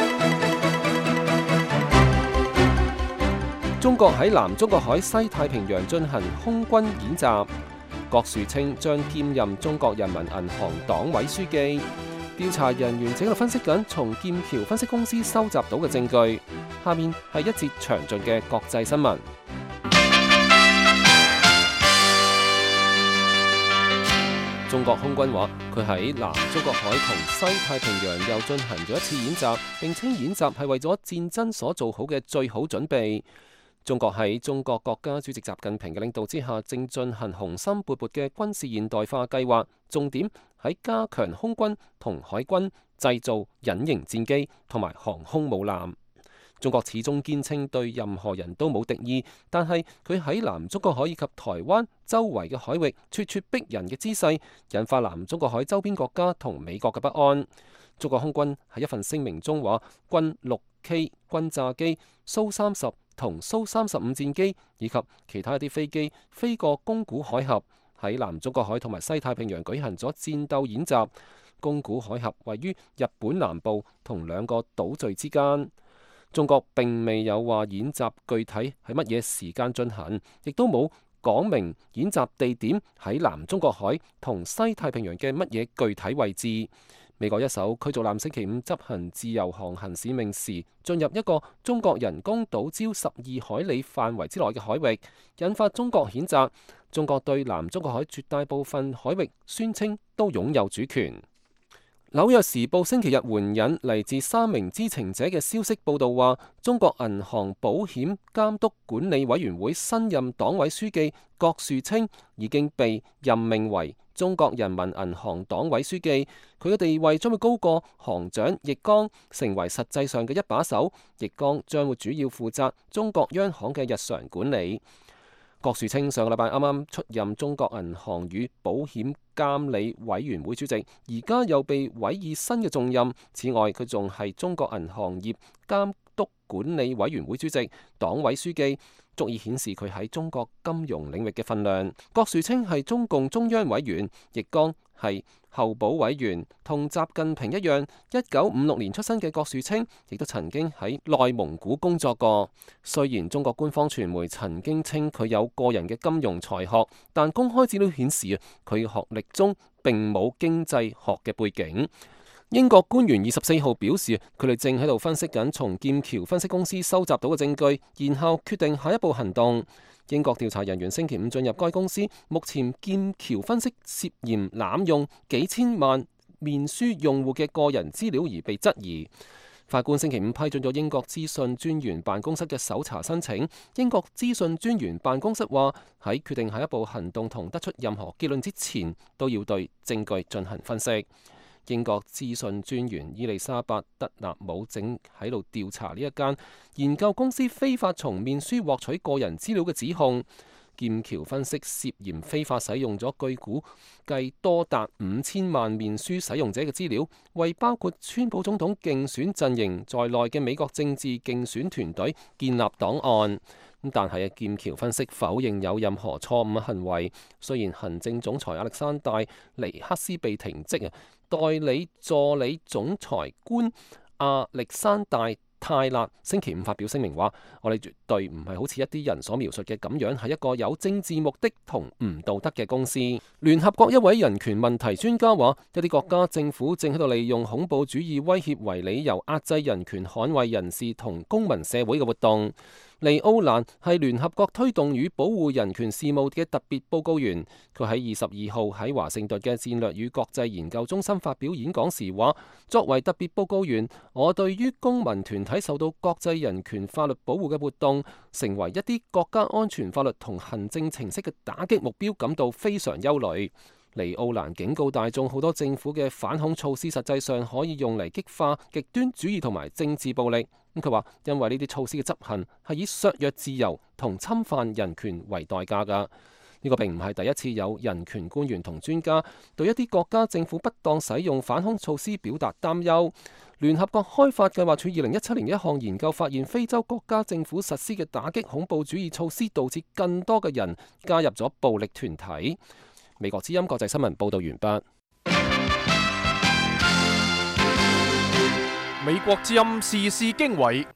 中國喺南中國海西太平洋進行空軍演習，郭樹清將兼任中國人民銀行黨委書記。調查人員正喺度分析緊從劍橋分析公司收集到嘅證據。下面係一節詳盡嘅國際新聞。中國空軍話，佢喺南中國海同西太平洋又進行咗一次演習，並稱演習係為咗戰爭所做好嘅最好準備。中國喺中國國家主席習近平嘅領導之下，正進行雄心勃勃嘅軍事現代化計劃，重點喺加強空軍同海軍製造隱形戰機同埋航空母艦。中國始終堅稱對任何人都冇敵意，但係佢喺南中國海以及台灣周圍嘅海域咄咄逼人嘅姿勢，引發南中國海周邊國家同美國嘅不安。中國空軍喺一份聲明中話，軍六 K 轟炸機、蘇三十同蘇三十五戰機以及其他一啲飛機飛過宮古海峽，喺南中國海同埋西太平洋舉行咗戰鬥演習。宮古海峽位於日本南部同兩個島嶼之間。中國並未有話演習具體喺乜嘢時間進行，亦都冇講明演習地點喺南中國海同西太平洋嘅乜嘢具體位置。美國一艘驅逐艦星期五執行自由航行使命時，進入一個中國人工島礁十二海里範圍之內嘅海域，引發中國譴責。中國對南中國海絕大部分海域宣稱都擁有主權。紐約時報星期日援引嚟自三名知情者嘅消息報道話，中國銀行保險監督管理委員會新任黨委書記郭樹清已經被任命為中國人民銀行黨委書記，佢嘅地位將會高過行長易綱，成為實際上嘅一把手。易綱將會主要負責中國央行嘅日常管理。郭樹清上個禮拜啱啱出任中國銀行與保險監理委員會主席，而家又被委以新嘅重任。此外，佢仲係中國銀行業監督管理委員會主席、黨委書記，足以顯示佢喺中國金融領域嘅分量。郭樹清係中共中央委員，易綱係候補委員。同習近平一樣，一九五六年出生嘅郭樹清，亦都曾經喺內蒙古工作過。雖然中國官方傳媒曾經稱佢有個人嘅金融才學，但公開資料顯示啊，佢嘅學歷中並冇經濟學嘅背景。英國官員二十四號表示，佢哋正喺度分析緊從劍橋分析公司收集到嘅證據，然後決定下一步行動。英國調查人員星期五進入該公司，目前劍橋分析涉嫌濫用幾千萬面書用戶嘅個人資料而被質疑。法官星期五批准咗英國資訊專員辦公室嘅搜查申請。英國資訊專員辦公室話，喺決定下一步行動同得出任何結論之前，都要對證據進行分析。英國資訊專員伊麗莎白德納姆正喺度調查呢一間研究公司非法從面書獲取個人資料嘅指控。劍橋分析涉嫌非法使用咗據估計多達五千萬面書使用者嘅資料，為包括川普總統競選陣營在內嘅美國政治競選團隊建立檔案。但係劍橋分析否認有任何錯誤行為。雖然行政總裁亞歷山大尼克斯被停職啊，代理助理總裁官亞歷山大泰勒星期五發表聲明話，我哋絕對唔係好似一啲人所描述嘅咁樣，係一個有政治目的同唔道德嘅公司。聯合國一位人權問題專家話，一啲國家政府正喺度利用恐怖主義威脅為理由壓制人權捍衛人士同公民社會嘅活動。尼奧蘭係聯合國推動與保護人權事務嘅特別報告員，佢喺二十二號喺華盛頓嘅戰略與國際研究中心發表演講時話，作為特別報告員，我對於公民團體受到國際人權法律保護嘅活動，成為一啲國家安全法律同行政程式嘅打擊目標感到非常憂慮。 尼奧蘭警告大眾，好多政府嘅反恐措施實際上可以用嚟激化極端主義同埋政治暴力。咁佢話，因為呢啲措施嘅執行係以削弱自由同侵犯人權為代價㗎。呢個並唔係第一次有人權官員同專家對一啲國家政府不當使用反恐措施表達擔憂。聯合國開發計劃署二零一七年一項研究發現，非洲國家政府實施嘅打擊恐怖主義措施導致更多嘅人加入咗暴力團體。美國之音國際新聞報道完畢。 美國之音時事經緯，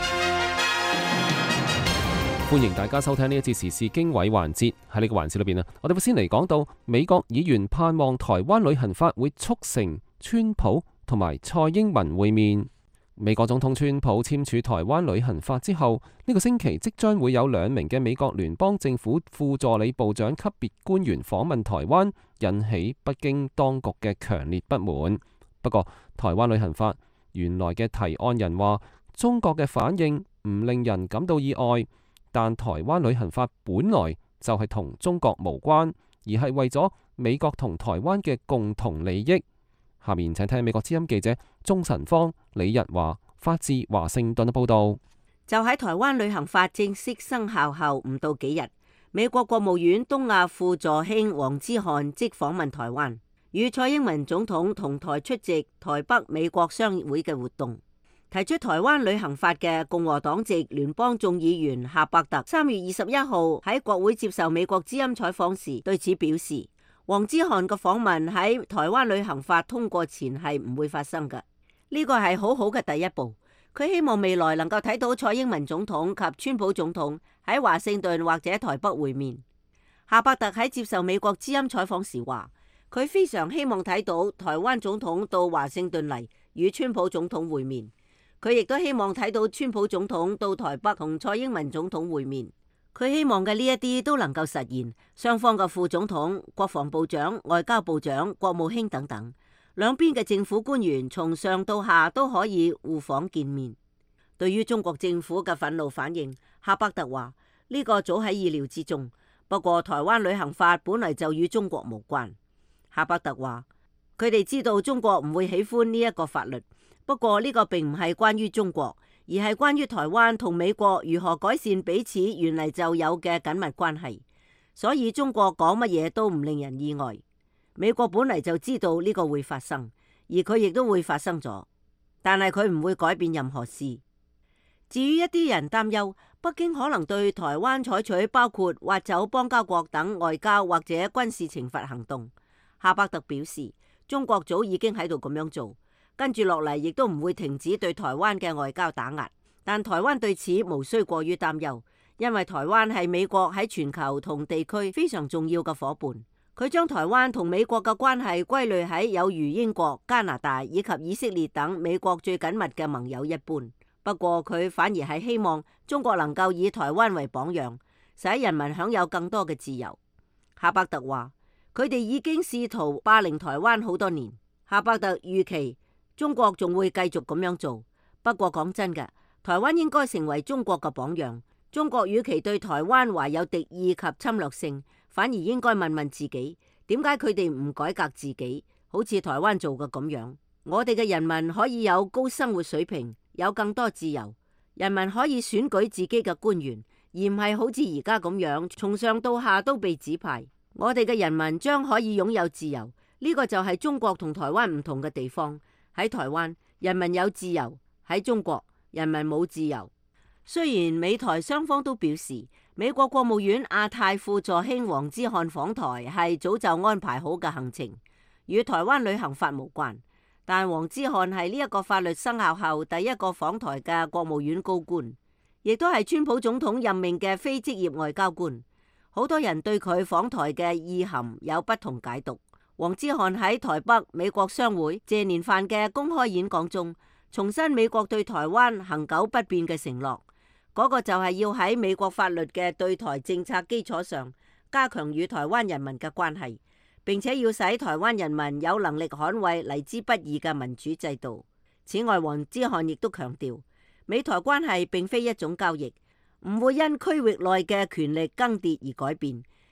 歡迎大家收聽呢一節時事經緯環節。喺呢個環節裏邊啊，我哋會先嚟講到美國議員盼望台灣旅行法會促成川普同埋蔡英文會面。美國總統川普簽署台灣旅行法之後，呢個星期即將會有兩名嘅美國聯邦政府副助理部長級別官員訪問台灣，引起北京當局嘅強烈不滿。不過，台灣旅行法原來嘅提案人話，中國嘅反應唔令人感到意外，但台灣旅行法本來就係同中國無關，而係為咗美國同台灣嘅共同利益。下面請聽美國之音記者鍾晨芳、李日華發自華盛頓嘅報道。 就喺台灣旅行法正式生效後唔到幾日，美國國務院東亞副助卿黃之翰即訪問台灣，與蔡英文總統同台出席台北美國商會嘅活動。提出台灣旅行法嘅共和黨籍聯邦眾議員夏伯特三月二十一號喺國會接受美國之音採訪時對此表示，黃之翰嘅訪問喺台灣旅行法通過前係唔會發生嘅，呢個係好好嘅第一步。佢希望未來能夠睇到蔡英文總統及川普總統喺華盛頓或者台北會面。夏伯特喺接受美國之音採訪時話，佢非常希望睇到台灣總統到華盛頓嚟與川普總統會面，佢亦都希望睇到川普總統到台北同蔡英文總統會面。佢希望嘅呢一啲都能夠實現，雙方嘅副總統、國防部長、外交部長、國務卿等等，兩邊嘅政府官員從上到下都可以互訪見面。對於中國政府嘅憤怒反應，夏伯特話呢個早喺意料之中，不過台灣旅行法本來就與中國無關。夏伯特話佢哋知道中國唔會喜歡呢一個法律，不過呢個並唔係關於中國，而係關於台灣同美國如何改善彼此原嚟就有嘅緊密關係，所以中國講乜嘢都唔令人意外。美國本嚟就知道呢個會發生，而佢亦都會發生咗，但係佢唔會改變任何事。至於一啲人擔憂北京可能對台灣採取包括挖走邦交國等外交或者軍事懲罰行動，夏伯特表示中國早已經喺度咁樣做，跟住落嚟亦都唔會停止對台灣嘅外交打壓，但台灣對此無需過於擔憂，因為台灣係美國喺全球同地區非常重要嘅夥伴。佢將台灣同美國嘅關係歸類喺有如英國、加拿大以及以色列等美國最緊密嘅盟友一般。不過佢反而係希望中國能夠以台灣為榜樣，使人民享有更多嘅自由。夏伯特話佢哋已經試圖霸凌台灣好多年，夏伯特預期中國仲會繼續咁樣做。不過講真嘅，台灣應該成為中國嘅榜樣。中國與其對台灣懷有敵意及侵略性，反而應該問問自己，點解佢哋唔改革自己，好似台灣做嘅咁樣。我哋嘅人民可以有高生活水平，有更多自由，人民可以選舉自己嘅官員，而唔係好似而家咁樣從上到下都被指派。我哋嘅人民將可以擁有自由，呢個就係中國同台灣唔同嘅地方。喺台灣，人民有自由；喺中國，人民冇自由。雖然美台雙方都表示，美國國務院亞太副助卿黃之翰訪台係早就安排好嘅行程，與台灣旅行法無關。但黃之翰係呢一個法律生效後第一個訪台嘅國務院高官，亦都係川普總統任命嘅非職業外交官。好多人對佢訪台嘅意涵有不同解讀。黃之翰喺台北美國商會謝年飯嘅公開演講中，重申美國對台灣恆久不變嘅承諾，嗰個就係要喺美國法律嘅對台政策基礎上，加強與台灣人民嘅關係，並且要使台灣人民有能力捍衛嚟之不易嘅民主制度。此外，黃之翰亦都強調，美台關係並非一種交易，唔會因區域內嘅權力更迭而改變，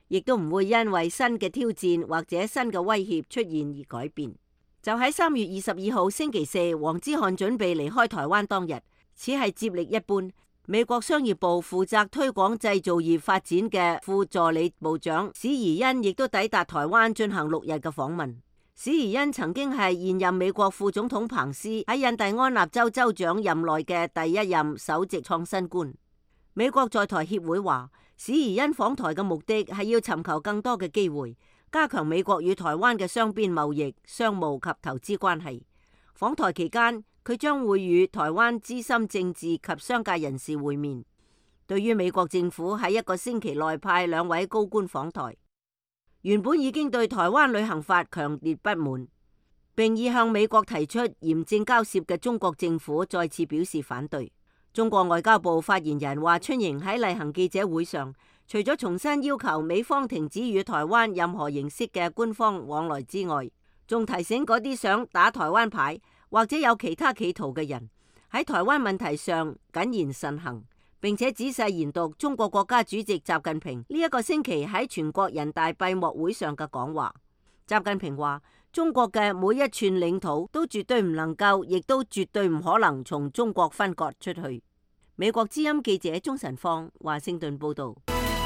亦都唔會因為新嘅挑戰或者新嘅威脅出現而改變。就喺三月二十二號星期四，黃之翰準備離開台灣當日，此係接力一般。美國商業部負責推廣製造業發展嘅副助理部長史宜恩亦都抵達台灣進行六日嘅訪問。史宜恩曾經係現任美國副總統彭斯喺印第安納州州長任內嘅第一任首席創新官。美國在台協會話，史宜恩訪台嘅目的係要尋求更多嘅機會，加強美國與台灣嘅雙邊貿易、商務及投資關係。訪台期間，佢將會與台灣資深政治及商界人士會面。對於美國政府喺一個星期內派兩位高官訪台，原本已經對台灣旅行法強烈不滿，並已向美國提出嚴正交涉嘅中國政府再次表示反對。中國外交部發言人華春瑩喺例行記者會上，除咗重新要求美方停止與台灣任何形式嘅官方往來之外，仲提醒嗰啲想打台灣牌或者有其他企圖嘅人，喺台灣問題上謹言慎行，並且仔細研讀中國國家主席習近平呢一個星期喺全國人大閉幕會上嘅講話。習近平話：中國嘅每一寸領土都絕對唔能夠，亦都絕對唔可能從中國分割出去。美國之音記者鍾晨芳華盛頓報道。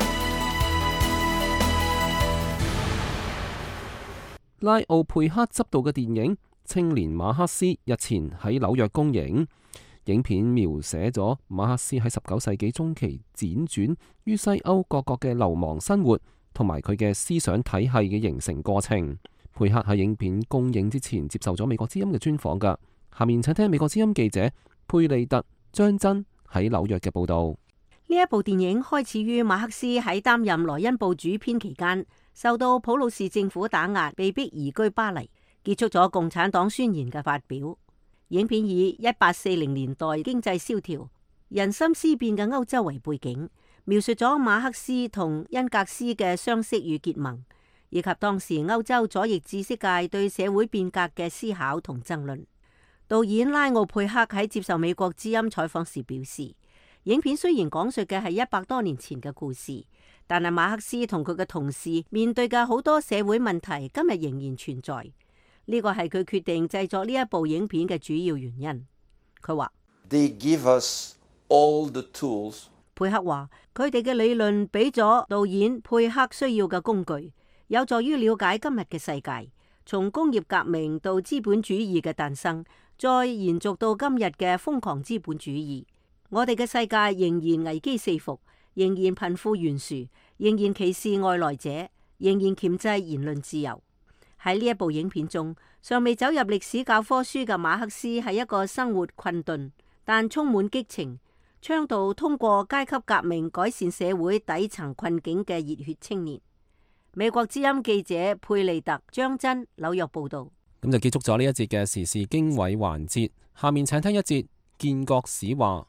拉奧佩克執導嘅電影《青年馬克思》日前喺紐約公映。影片描寫咗馬克思喺十九世紀中期輾轉於西歐各國嘅流亡生活，同埋佢嘅思想體系嘅形成過程。佩克喺影片公映之前接受咗美國之音嘅專訪㗎。下面請聽美國之音記者佩利特張真喺紐約嘅報道。 呢一部電影開始於馬克思喺擔任萊茵報主編期間，受到普魯士政府打壓，被迫移居巴黎，結束咗共產黨宣言嘅發表。影片以一八四零年代經濟蕭條、人心思變嘅歐洲為背景，描述咗馬克思同恩格斯嘅相識與結盟，以及當時歐洲左翼知識界對社會變革嘅思考同爭論。導演拉奧佩克喺接受美國之音採訪時表示，影片雖然講述嘅係一百多年前嘅故事，但係馬克思同佢嘅同事面對嘅好多社會問題今日仍然存在。呢個係佢決定製作呢一部影片嘅主要原因。佢話：They give us all the tools。佩克話：佢哋嘅理論俾咗導演佩克需要嘅工具，有助於了解今日嘅世界，從工業革命到資本主義嘅誕生，再延續到今日嘅瘋狂資本主義。我哋嘅世界仍然危機四伏，仍然貧富懸殊，仍然歧視外來者，仍然鉗制言論自由。喺呢一部影片中，尚未走入歷史教科書嘅馬克思係一個生活困頓但充滿激情、倡導通過階級革命改善社會底層困境嘅熱血青年。美國之音記者佩利特張真紐約報道。 咁就結束咗呢一節嘅時事經緯環節，下面請聽一節建國史話。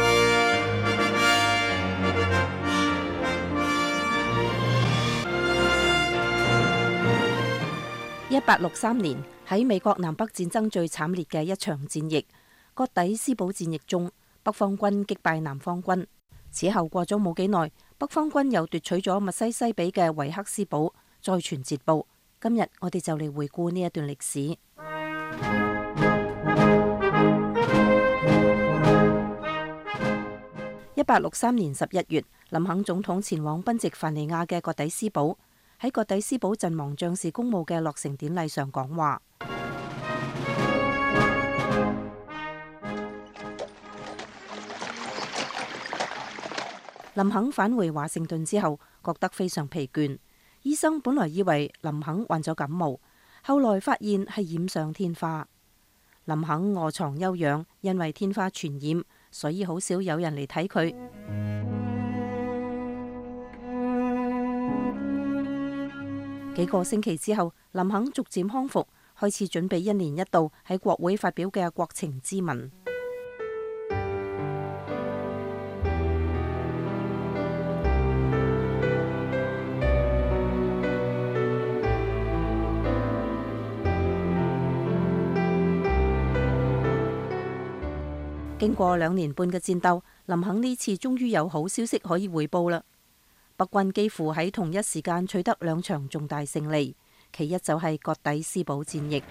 一八六三年喺美國南北戰爭最慘烈嘅一場戰役——葛底斯堡戰役中，北方軍擊敗南方軍。此後過咗冇幾耐，北方軍又奪取咗密西西比嘅維克斯堡，再傳捷報。今日我哋就嚟回顧呢一段歷史。一八六三年十一月，林肯總統前往賓夕凡尼亞嘅葛底斯堡。喺葛底斯堡陣亡將士公墓嘅落成典禮上講話。林肯返回華盛頓之後，覺得非常疲倦。醫生本來以為林肯患咗感冒，後來發現係染上天花。林肯臥床休養，因為天花傳染，所以好少有人嚟睇佢。幾個星期之後，林肯逐漸康復，開始準備一年一度喺國會發表嘅國情咨文。經過兩年半嘅戰鬥，林肯呢次終於有好消息可以匯報啦。 北軍幾乎喺同一時間取得兩場重大勝利，其一就係葛底斯堡戰役。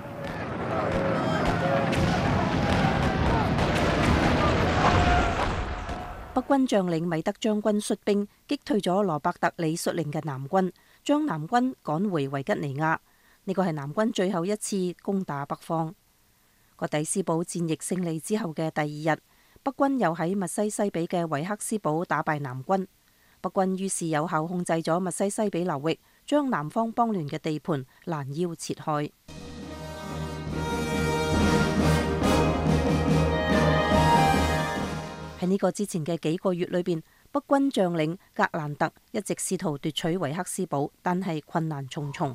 北軍將領米德將軍率兵擊退咗羅伯特里率領嘅南軍，將南軍趕回維吉尼亞。呢個係南軍最後一次攻打北方。葛底斯堡戰役勝利之後嘅第二日，北軍又喺密西西比嘅維克斯堡打敗南軍。北軍於是有效控制咗密西西比流域，將南方邦聯嘅地盤攔腰切開。喺呢個之前嘅幾個月裏邊，北軍將領格蘭特一直試圖奪取維克斯堡，但係困難重重。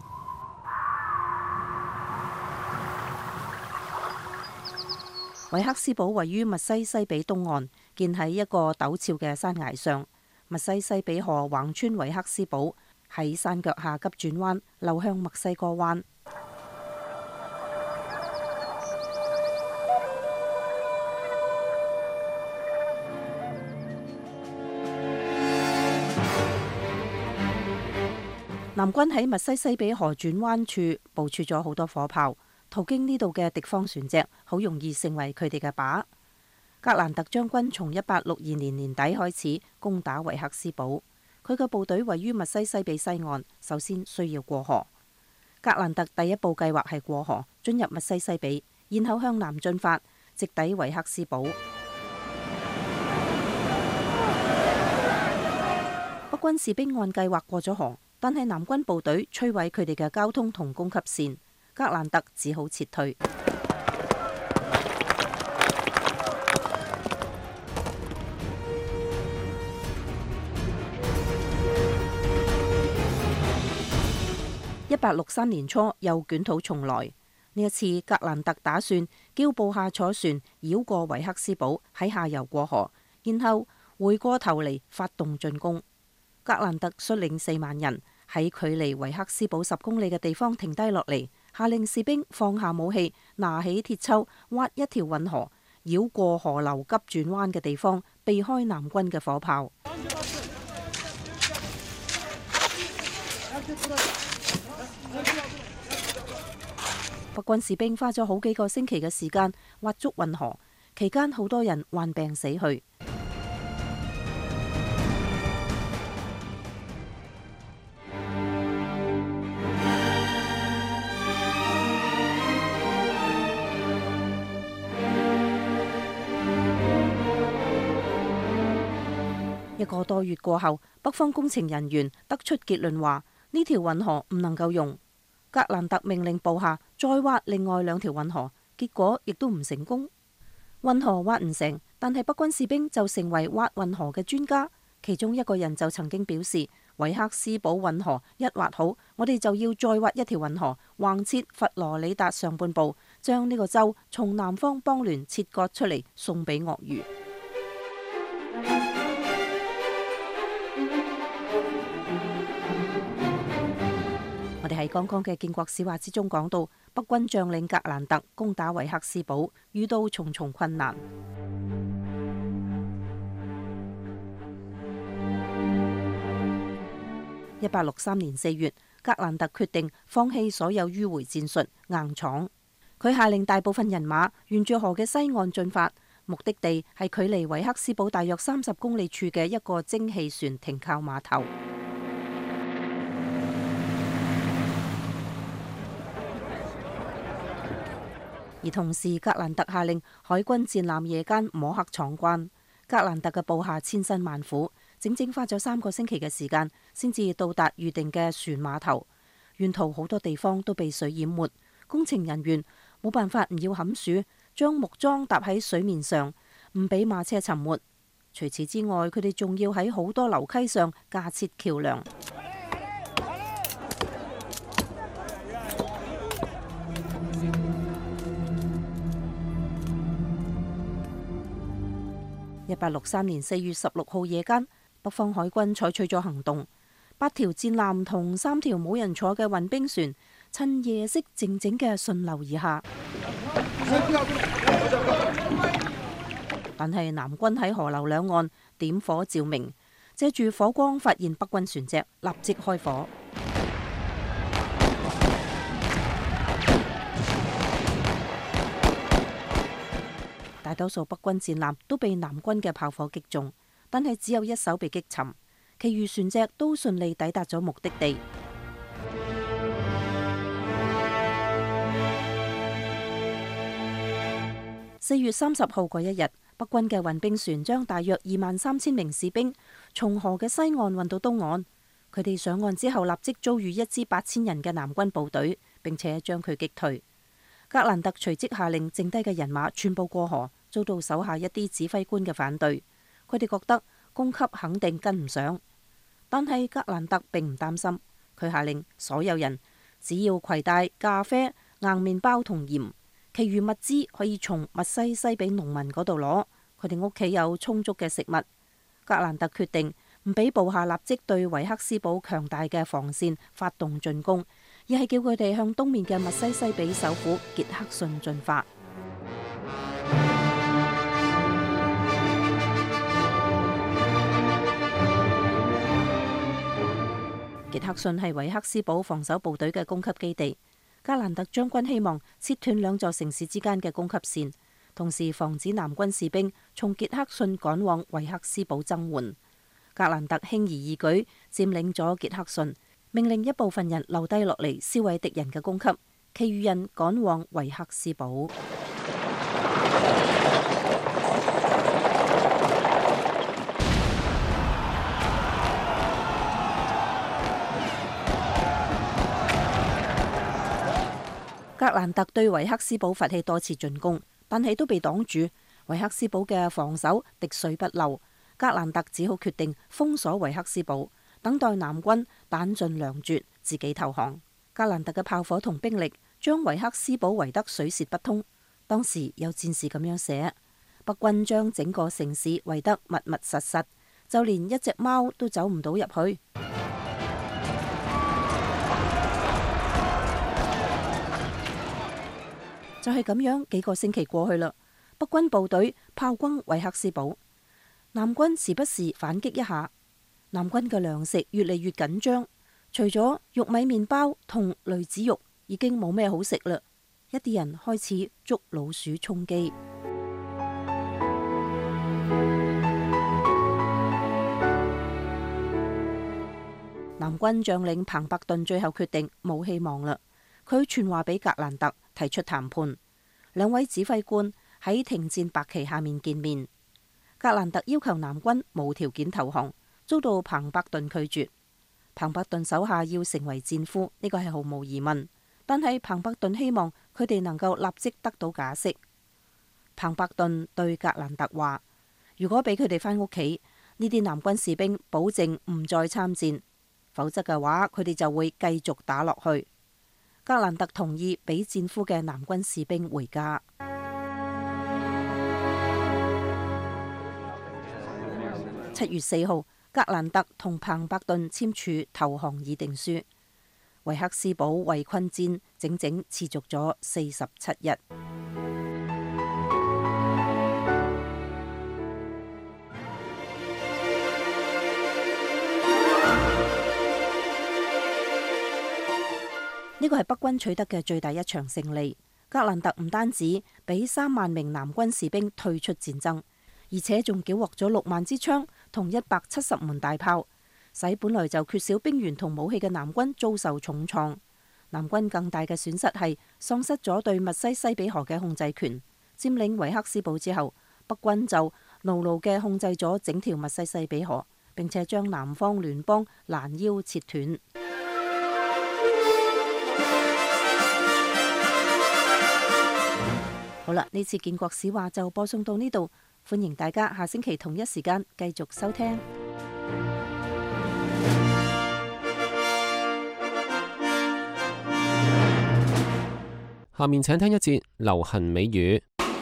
維克斯堡位於密西西比東岸，建喺一個陡峭嘅山崖上。密西西比河橫穿維克斯堡，喺山腳下急轉彎，流向墨西哥灣。南軍喺密西西比河轉彎處部署咗好多火炮，途經呢度嘅敵方船隻好容易成為佢哋嘅靶。格蘭特將軍從一八六二年年底開始攻打維克斯堡，佢嘅部隊位於密西西比西岸，首先需要過河。格蘭特第一步計劃係過河進入密西西比，然後向南進發，直抵維克斯堡。北軍士兵按計劃過咗河，但係南軍部隊摧毀佢哋嘅交通同供給線，格蘭特只好撤退。一八六三年初又捲土重來，呢一次格蘭特打算叫部下坐船繞過維克斯堡，喺下游過河，然後回過頭嚟發動進攻。格蘭特率領四萬人喺距離維克斯堡十公里嘅地方停低落嚟，下令士兵放下武器，拿起鐵鍬挖一條運河，繞過河流急轉彎嘅地方，避開南軍嘅火炮。北軍士兵花咗好幾個星期嘅時間挖足運河，期間好多人患病死去。一個多月過後，北方工程人員得出結論話呢條運河唔能夠用。格蘭特命令部下再挖另外兩條運河，結果亦都唔成功。運河挖唔成，但係北軍士兵就成為挖運河嘅專家。其中一個人就曾經表示，維克斯堡運河一挖好，我哋就要再挖一條運河，橫切佛羅里達上半部，將呢個州從南方邦聯切割出嚟，送俾鱷魚。我哋喺剛剛嘅建國史話之中講到，北軍將領格蘭特攻打維克斯堡，遇到重重困難。一八六三年四月，格蘭特決定放棄所有迂回戰術，硬闖。佢下令大部分人馬沿住河嘅西岸進發，目的地係距離維克斯堡大約三十公里處嘅一個蒸汽船停靠碼頭。而同時，格蘭特下令海軍戰艦夜間摸黑闖關。格蘭特嘅部下千辛萬苦，整整花咗三個星期嘅時間，先至到達預定嘅船碼頭。沿途好多地方都被水淹沒，工程人員冇辦法唔要冚樹，將木樁搭喺水面上，唔俾馬車沉沒。除此之外，佢哋仲要喺好多樓溪上架設橋梁。一八六三年四月十六號夜間，北方海軍採取咗行動，八條戰艦同三條冇人坐嘅運兵船，趁夜色靜靜嘅順流而下。但係南軍喺河流兩岸點火照明， 借住火光發現北軍船隻，立即開火。大多數北軍戰艦都被南軍嘅炮火擊中，但係只有一艘被擊沉，其餘船隻都順利抵達咗目的地。四月三十號嗰一日，北軍嘅運兵船將大約二萬三千名士兵從河嘅西岸運到東岸。佢哋上岸之後，立即遭遇一支八千人嘅南軍部隊，並且將佢擊退。格蘭特隨即下令剩低嘅人馬全部過河，遭到手下一啲指揮官嘅反對。佢哋覺得供給肯定跟唔上，但係格蘭特並唔擔心。佢下令所有人只要攜帶咖啡、硬麵包同鹽，其餘物資可以從密西西比農民嗰度攞。佢哋屋企有充足嘅食物。格蘭特決定唔俾部下立即對維克斯堡強大嘅防線發動進攻，而係叫佢哋向東面嘅密西西比首府傑克遜進發。傑克遜係維克斯堡防守部隊嘅供給基地。格蘭特將軍希望切斷兩座城市之間嘅供給線，同時防止南軍士兵從傑克遜趕往維克斯堡增援。格蘭特輕而易舉佔領咗傑克遜，命令一部分人留低落嚟銷毀敵人嘅供給，其餘人趕往維克斯堡。格蘭特對維克斯堡發起多次進攻，但係都被擋住。維克斯堡嘅防守滴水不漏。格蘭特只好決定封鎖維克斯堡，等待南軍彈盡糧絕，自己投降。格蘭特嘅炮火同兵力將維克斯堡圍得水泄不通。當時有戰士咁樣寫：北軍將整個城市圍得密密實實，就連一隻貓都走唔到入去。就係咁樣，幾個星期過去啦，北軍部隊炮轟維克斯堡。南軍時不時反擊一下，南軍嘅糧食越嚟越緊張，除咗玉米麵包同雷子肉，已經冇咩好食啦。一啲人開始捉老鼠充飢。南軍將領彭伯頓最後決定冇希望啦，佢傳話俾格蘭特，提出談判。兩位指揮官喺停戰白旗下面見面。格蘭特要求南軍無條件投降，遭到彭伯頓拒絕。彭伯頓手下要成為戰俘，呢個係毫無疑問。但係彭伯頓希望佢哋能夠立即得到假釋。彭伯頓對格蘭特話：如果俾佢哋返屋企，呢啲南軍士兵保證唔再參戰；否則嘅話，佢哋就會繼續打落去。格蘭特同意俾戰俘嘅南軍士兵回家。七月四號，格蘭特同彭伯頓簽署投降議定書。維克斯堡圍困戰整整持續咗四十七日。呢個係北軍取得嘅最大一場勝利。格蘭特唔單止俾三萬名南軍士兵退出戰爭，而且仲繳獲咗六萬支槍同一百七十門大炮，使本來就缺少兵員同武器嘅南軍遭受重創。南軍更大嘅損失係喪失咗對密西西比河嘅控制權。佔領維克斯堡之後，北軍就牢牢嘅控制咗整條密西西比河，並且將南方聯邦攔腰切斷。好啦，呢次建國史話就播送到呢度，歡迎大家下星期同一時間繼續收聽。 下面請聽一節流行美語。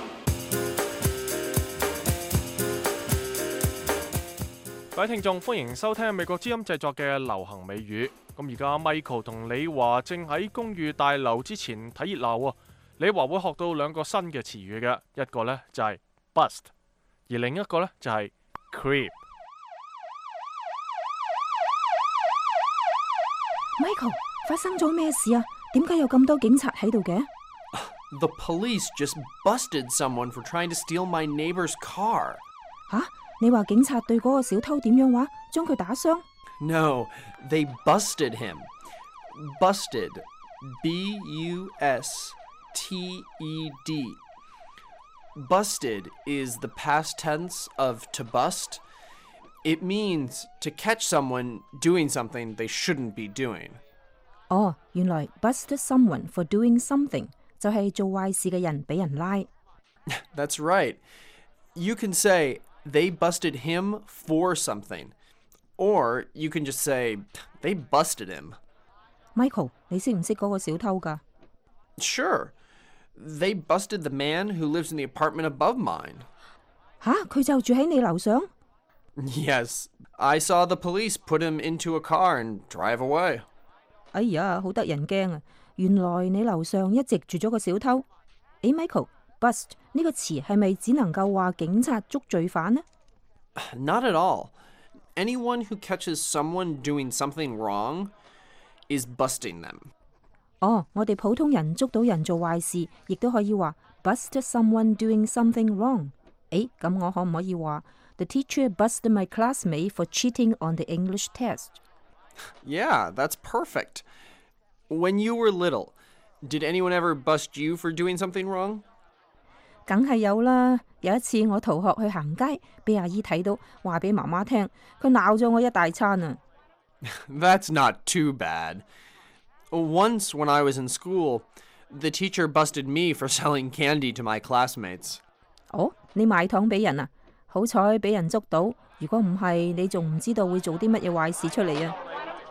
各位聽眾，歡迎收聽美國之音製作嘅流行美語。咁而家 Michael 同李華正喺公寓大樓之前睇熱鬧啊！李華會學到兩個新嘅詞語嘅，一個呢就係 bust， 而另一個呢就係 creep。 Michael，發生咗咩事啊？點解有咁多警察喺度嘅？ The police just busted someone for trying to steal my neighbor's car. 吓，你話警察對嗰個小偷點樣話？將佢打傷？ No, they busted him. Busted. B U S T E D. Busted is the past tense of to bust. It means to catch someone doing something they shouldn't be doing. 哦，原來 bust someone for doing something 就係做壞事嘅人俾人拉。 That's right. You can say they busted him for something. Or you can just say they busted him. Michael， 你識唔識嗰個小偷㗎？ Sure. They busted the man who lives in the apartment above mine. 吓，佢就住喺你樓上？ Yes. I saw the police put him into a car and drive away. 哎呀，好得人驚啊！原來你樓上一直住咗個小偷。誒 Michael，bust 呢個詞係咪只能夠話警察捉罪犯呢？ Not at all. Anyone who catches someone doing something wrong is busting them. 哦，我哋普通人捉到人做壞事，亦都可以話 bust someone doing something wrong。誒，咁我可唔可以話 The teacher busted my classmate for cheating on the English test? Yeah, that's perfect. When you were little, did anyone ever bust you for doing something wrong? 梗係有啦。有一次我逃學去行街，俾阿姨睇到，話俾媽媽聽，佢鬧咗我一大餐啊。 That's not too bad. Once when I was in school, the teacher busted me for selling candy to my classmates. 哦，你賣糖俾人啊？好彩俾人捉到，如果唔係，你仲唔知道會做啲乜嘢壞事出嚟啊！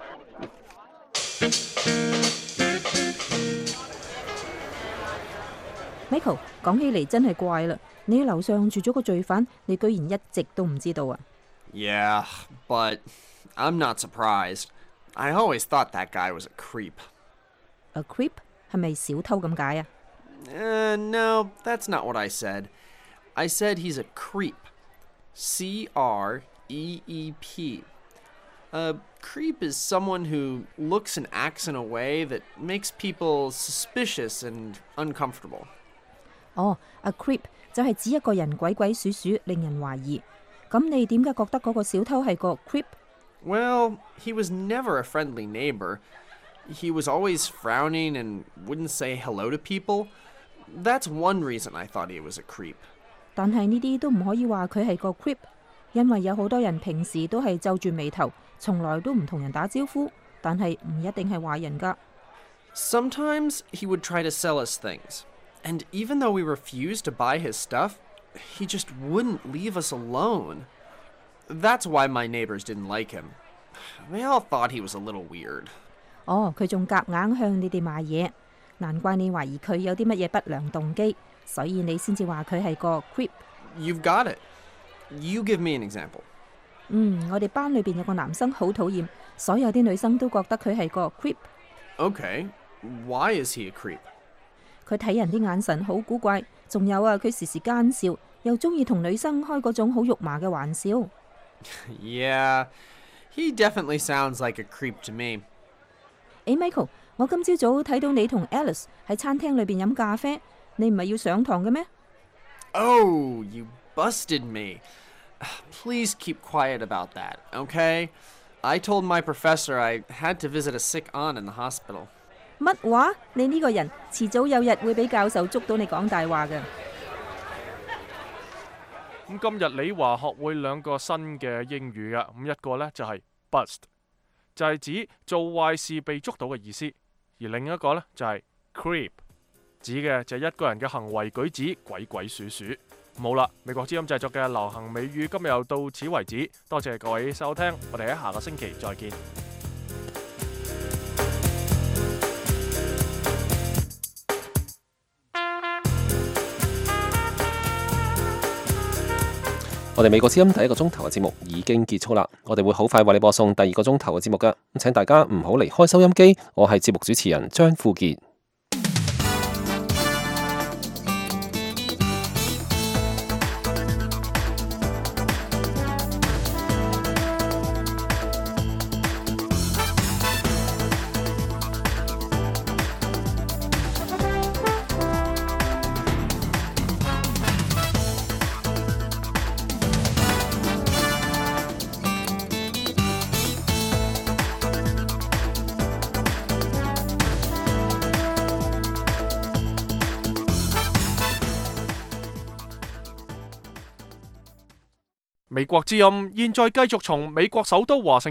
Michael， 講起嚟真係怪啦，你喺樓上住咗個罪犯，你居然一直都唔知道啊 Yeah, but I'm not surprised. I always thought that guy was a creep. ？A creep 係咪小偷咁解啊？ Uh, no, that's not what I said. I said he's a creep. C R E E P. A creep is someone who looks and acts in a way that makes people suspicious and uncomfortable. 哦 ，a creep 就係指一個人鬼鬼祟祟，令人懷疑。咁你點解覺得嗰個小偷係個 creep？ Well, he was never a friendly neighbor. He was always frowning and wouldn't say hello to people. That's one reason I thought he was a creep. 但係呢啲都唔可以話佢係個 creep， 因為有好多人平時都係皺住眉頭，從來都唔同人打招呼，但係唔一定係壞人㗎。 Sometimes he would try to sell us things. And even though we refused to buy his stuff, he just wouldn't leave us alone. That's why my neighbors didn't like him. They all thought he was a little weird. 哦，佢仲夾硬向你哋賣嘢，難怪你懷疑佢有啲乜嘢不良動機，所以你先至話佢係個 creep。 You've got it. You give me an example. 嗯，我哋班裏邊有個男生好討厭，所有啲女生都覺得佢係個 creep。 Okay, why is he a creep? 佢睇人啲眼神好古怪，仲有啊，佢時時奸笑，又中意同女生開嗰種好肉麻嘅玩笑。 Yeah, he definitely sounds like a creep to me. 誒 Michael， 我今朝早睇到你同 Alice 喺餐廳裏邊飲咖啡，你唔係要上堂嘅咩？ Oh, you busted me. Please keep quiet about that, okay? I told my professor I had to visit a sick aunt in the hospital. 乜話？你呢個人遲早有日會俾教授捉到你講大話嘅。 咁今日李華學會兩個新嘅英語㗎，咁一個呢就係 bust， 就係指做壞事被捉到嘅意思，而另一個呢就係 creep， 指嘅就係一個人嘅行為舉止鬼鬼祟祟。冇啦，美國之音製作嘅流行美語今日又到此為止，多謝各位收聽，我哋喺下個星期再見。 我哋美國之音第一個鐘頭嘅節目已經結束啦，我哋會好快為你播送第二個鐘頭嘅節目㗎，咁請大家唔好離開收音機，我係節目主持人張富傑。 美國之音現在繼續從美國首都華盛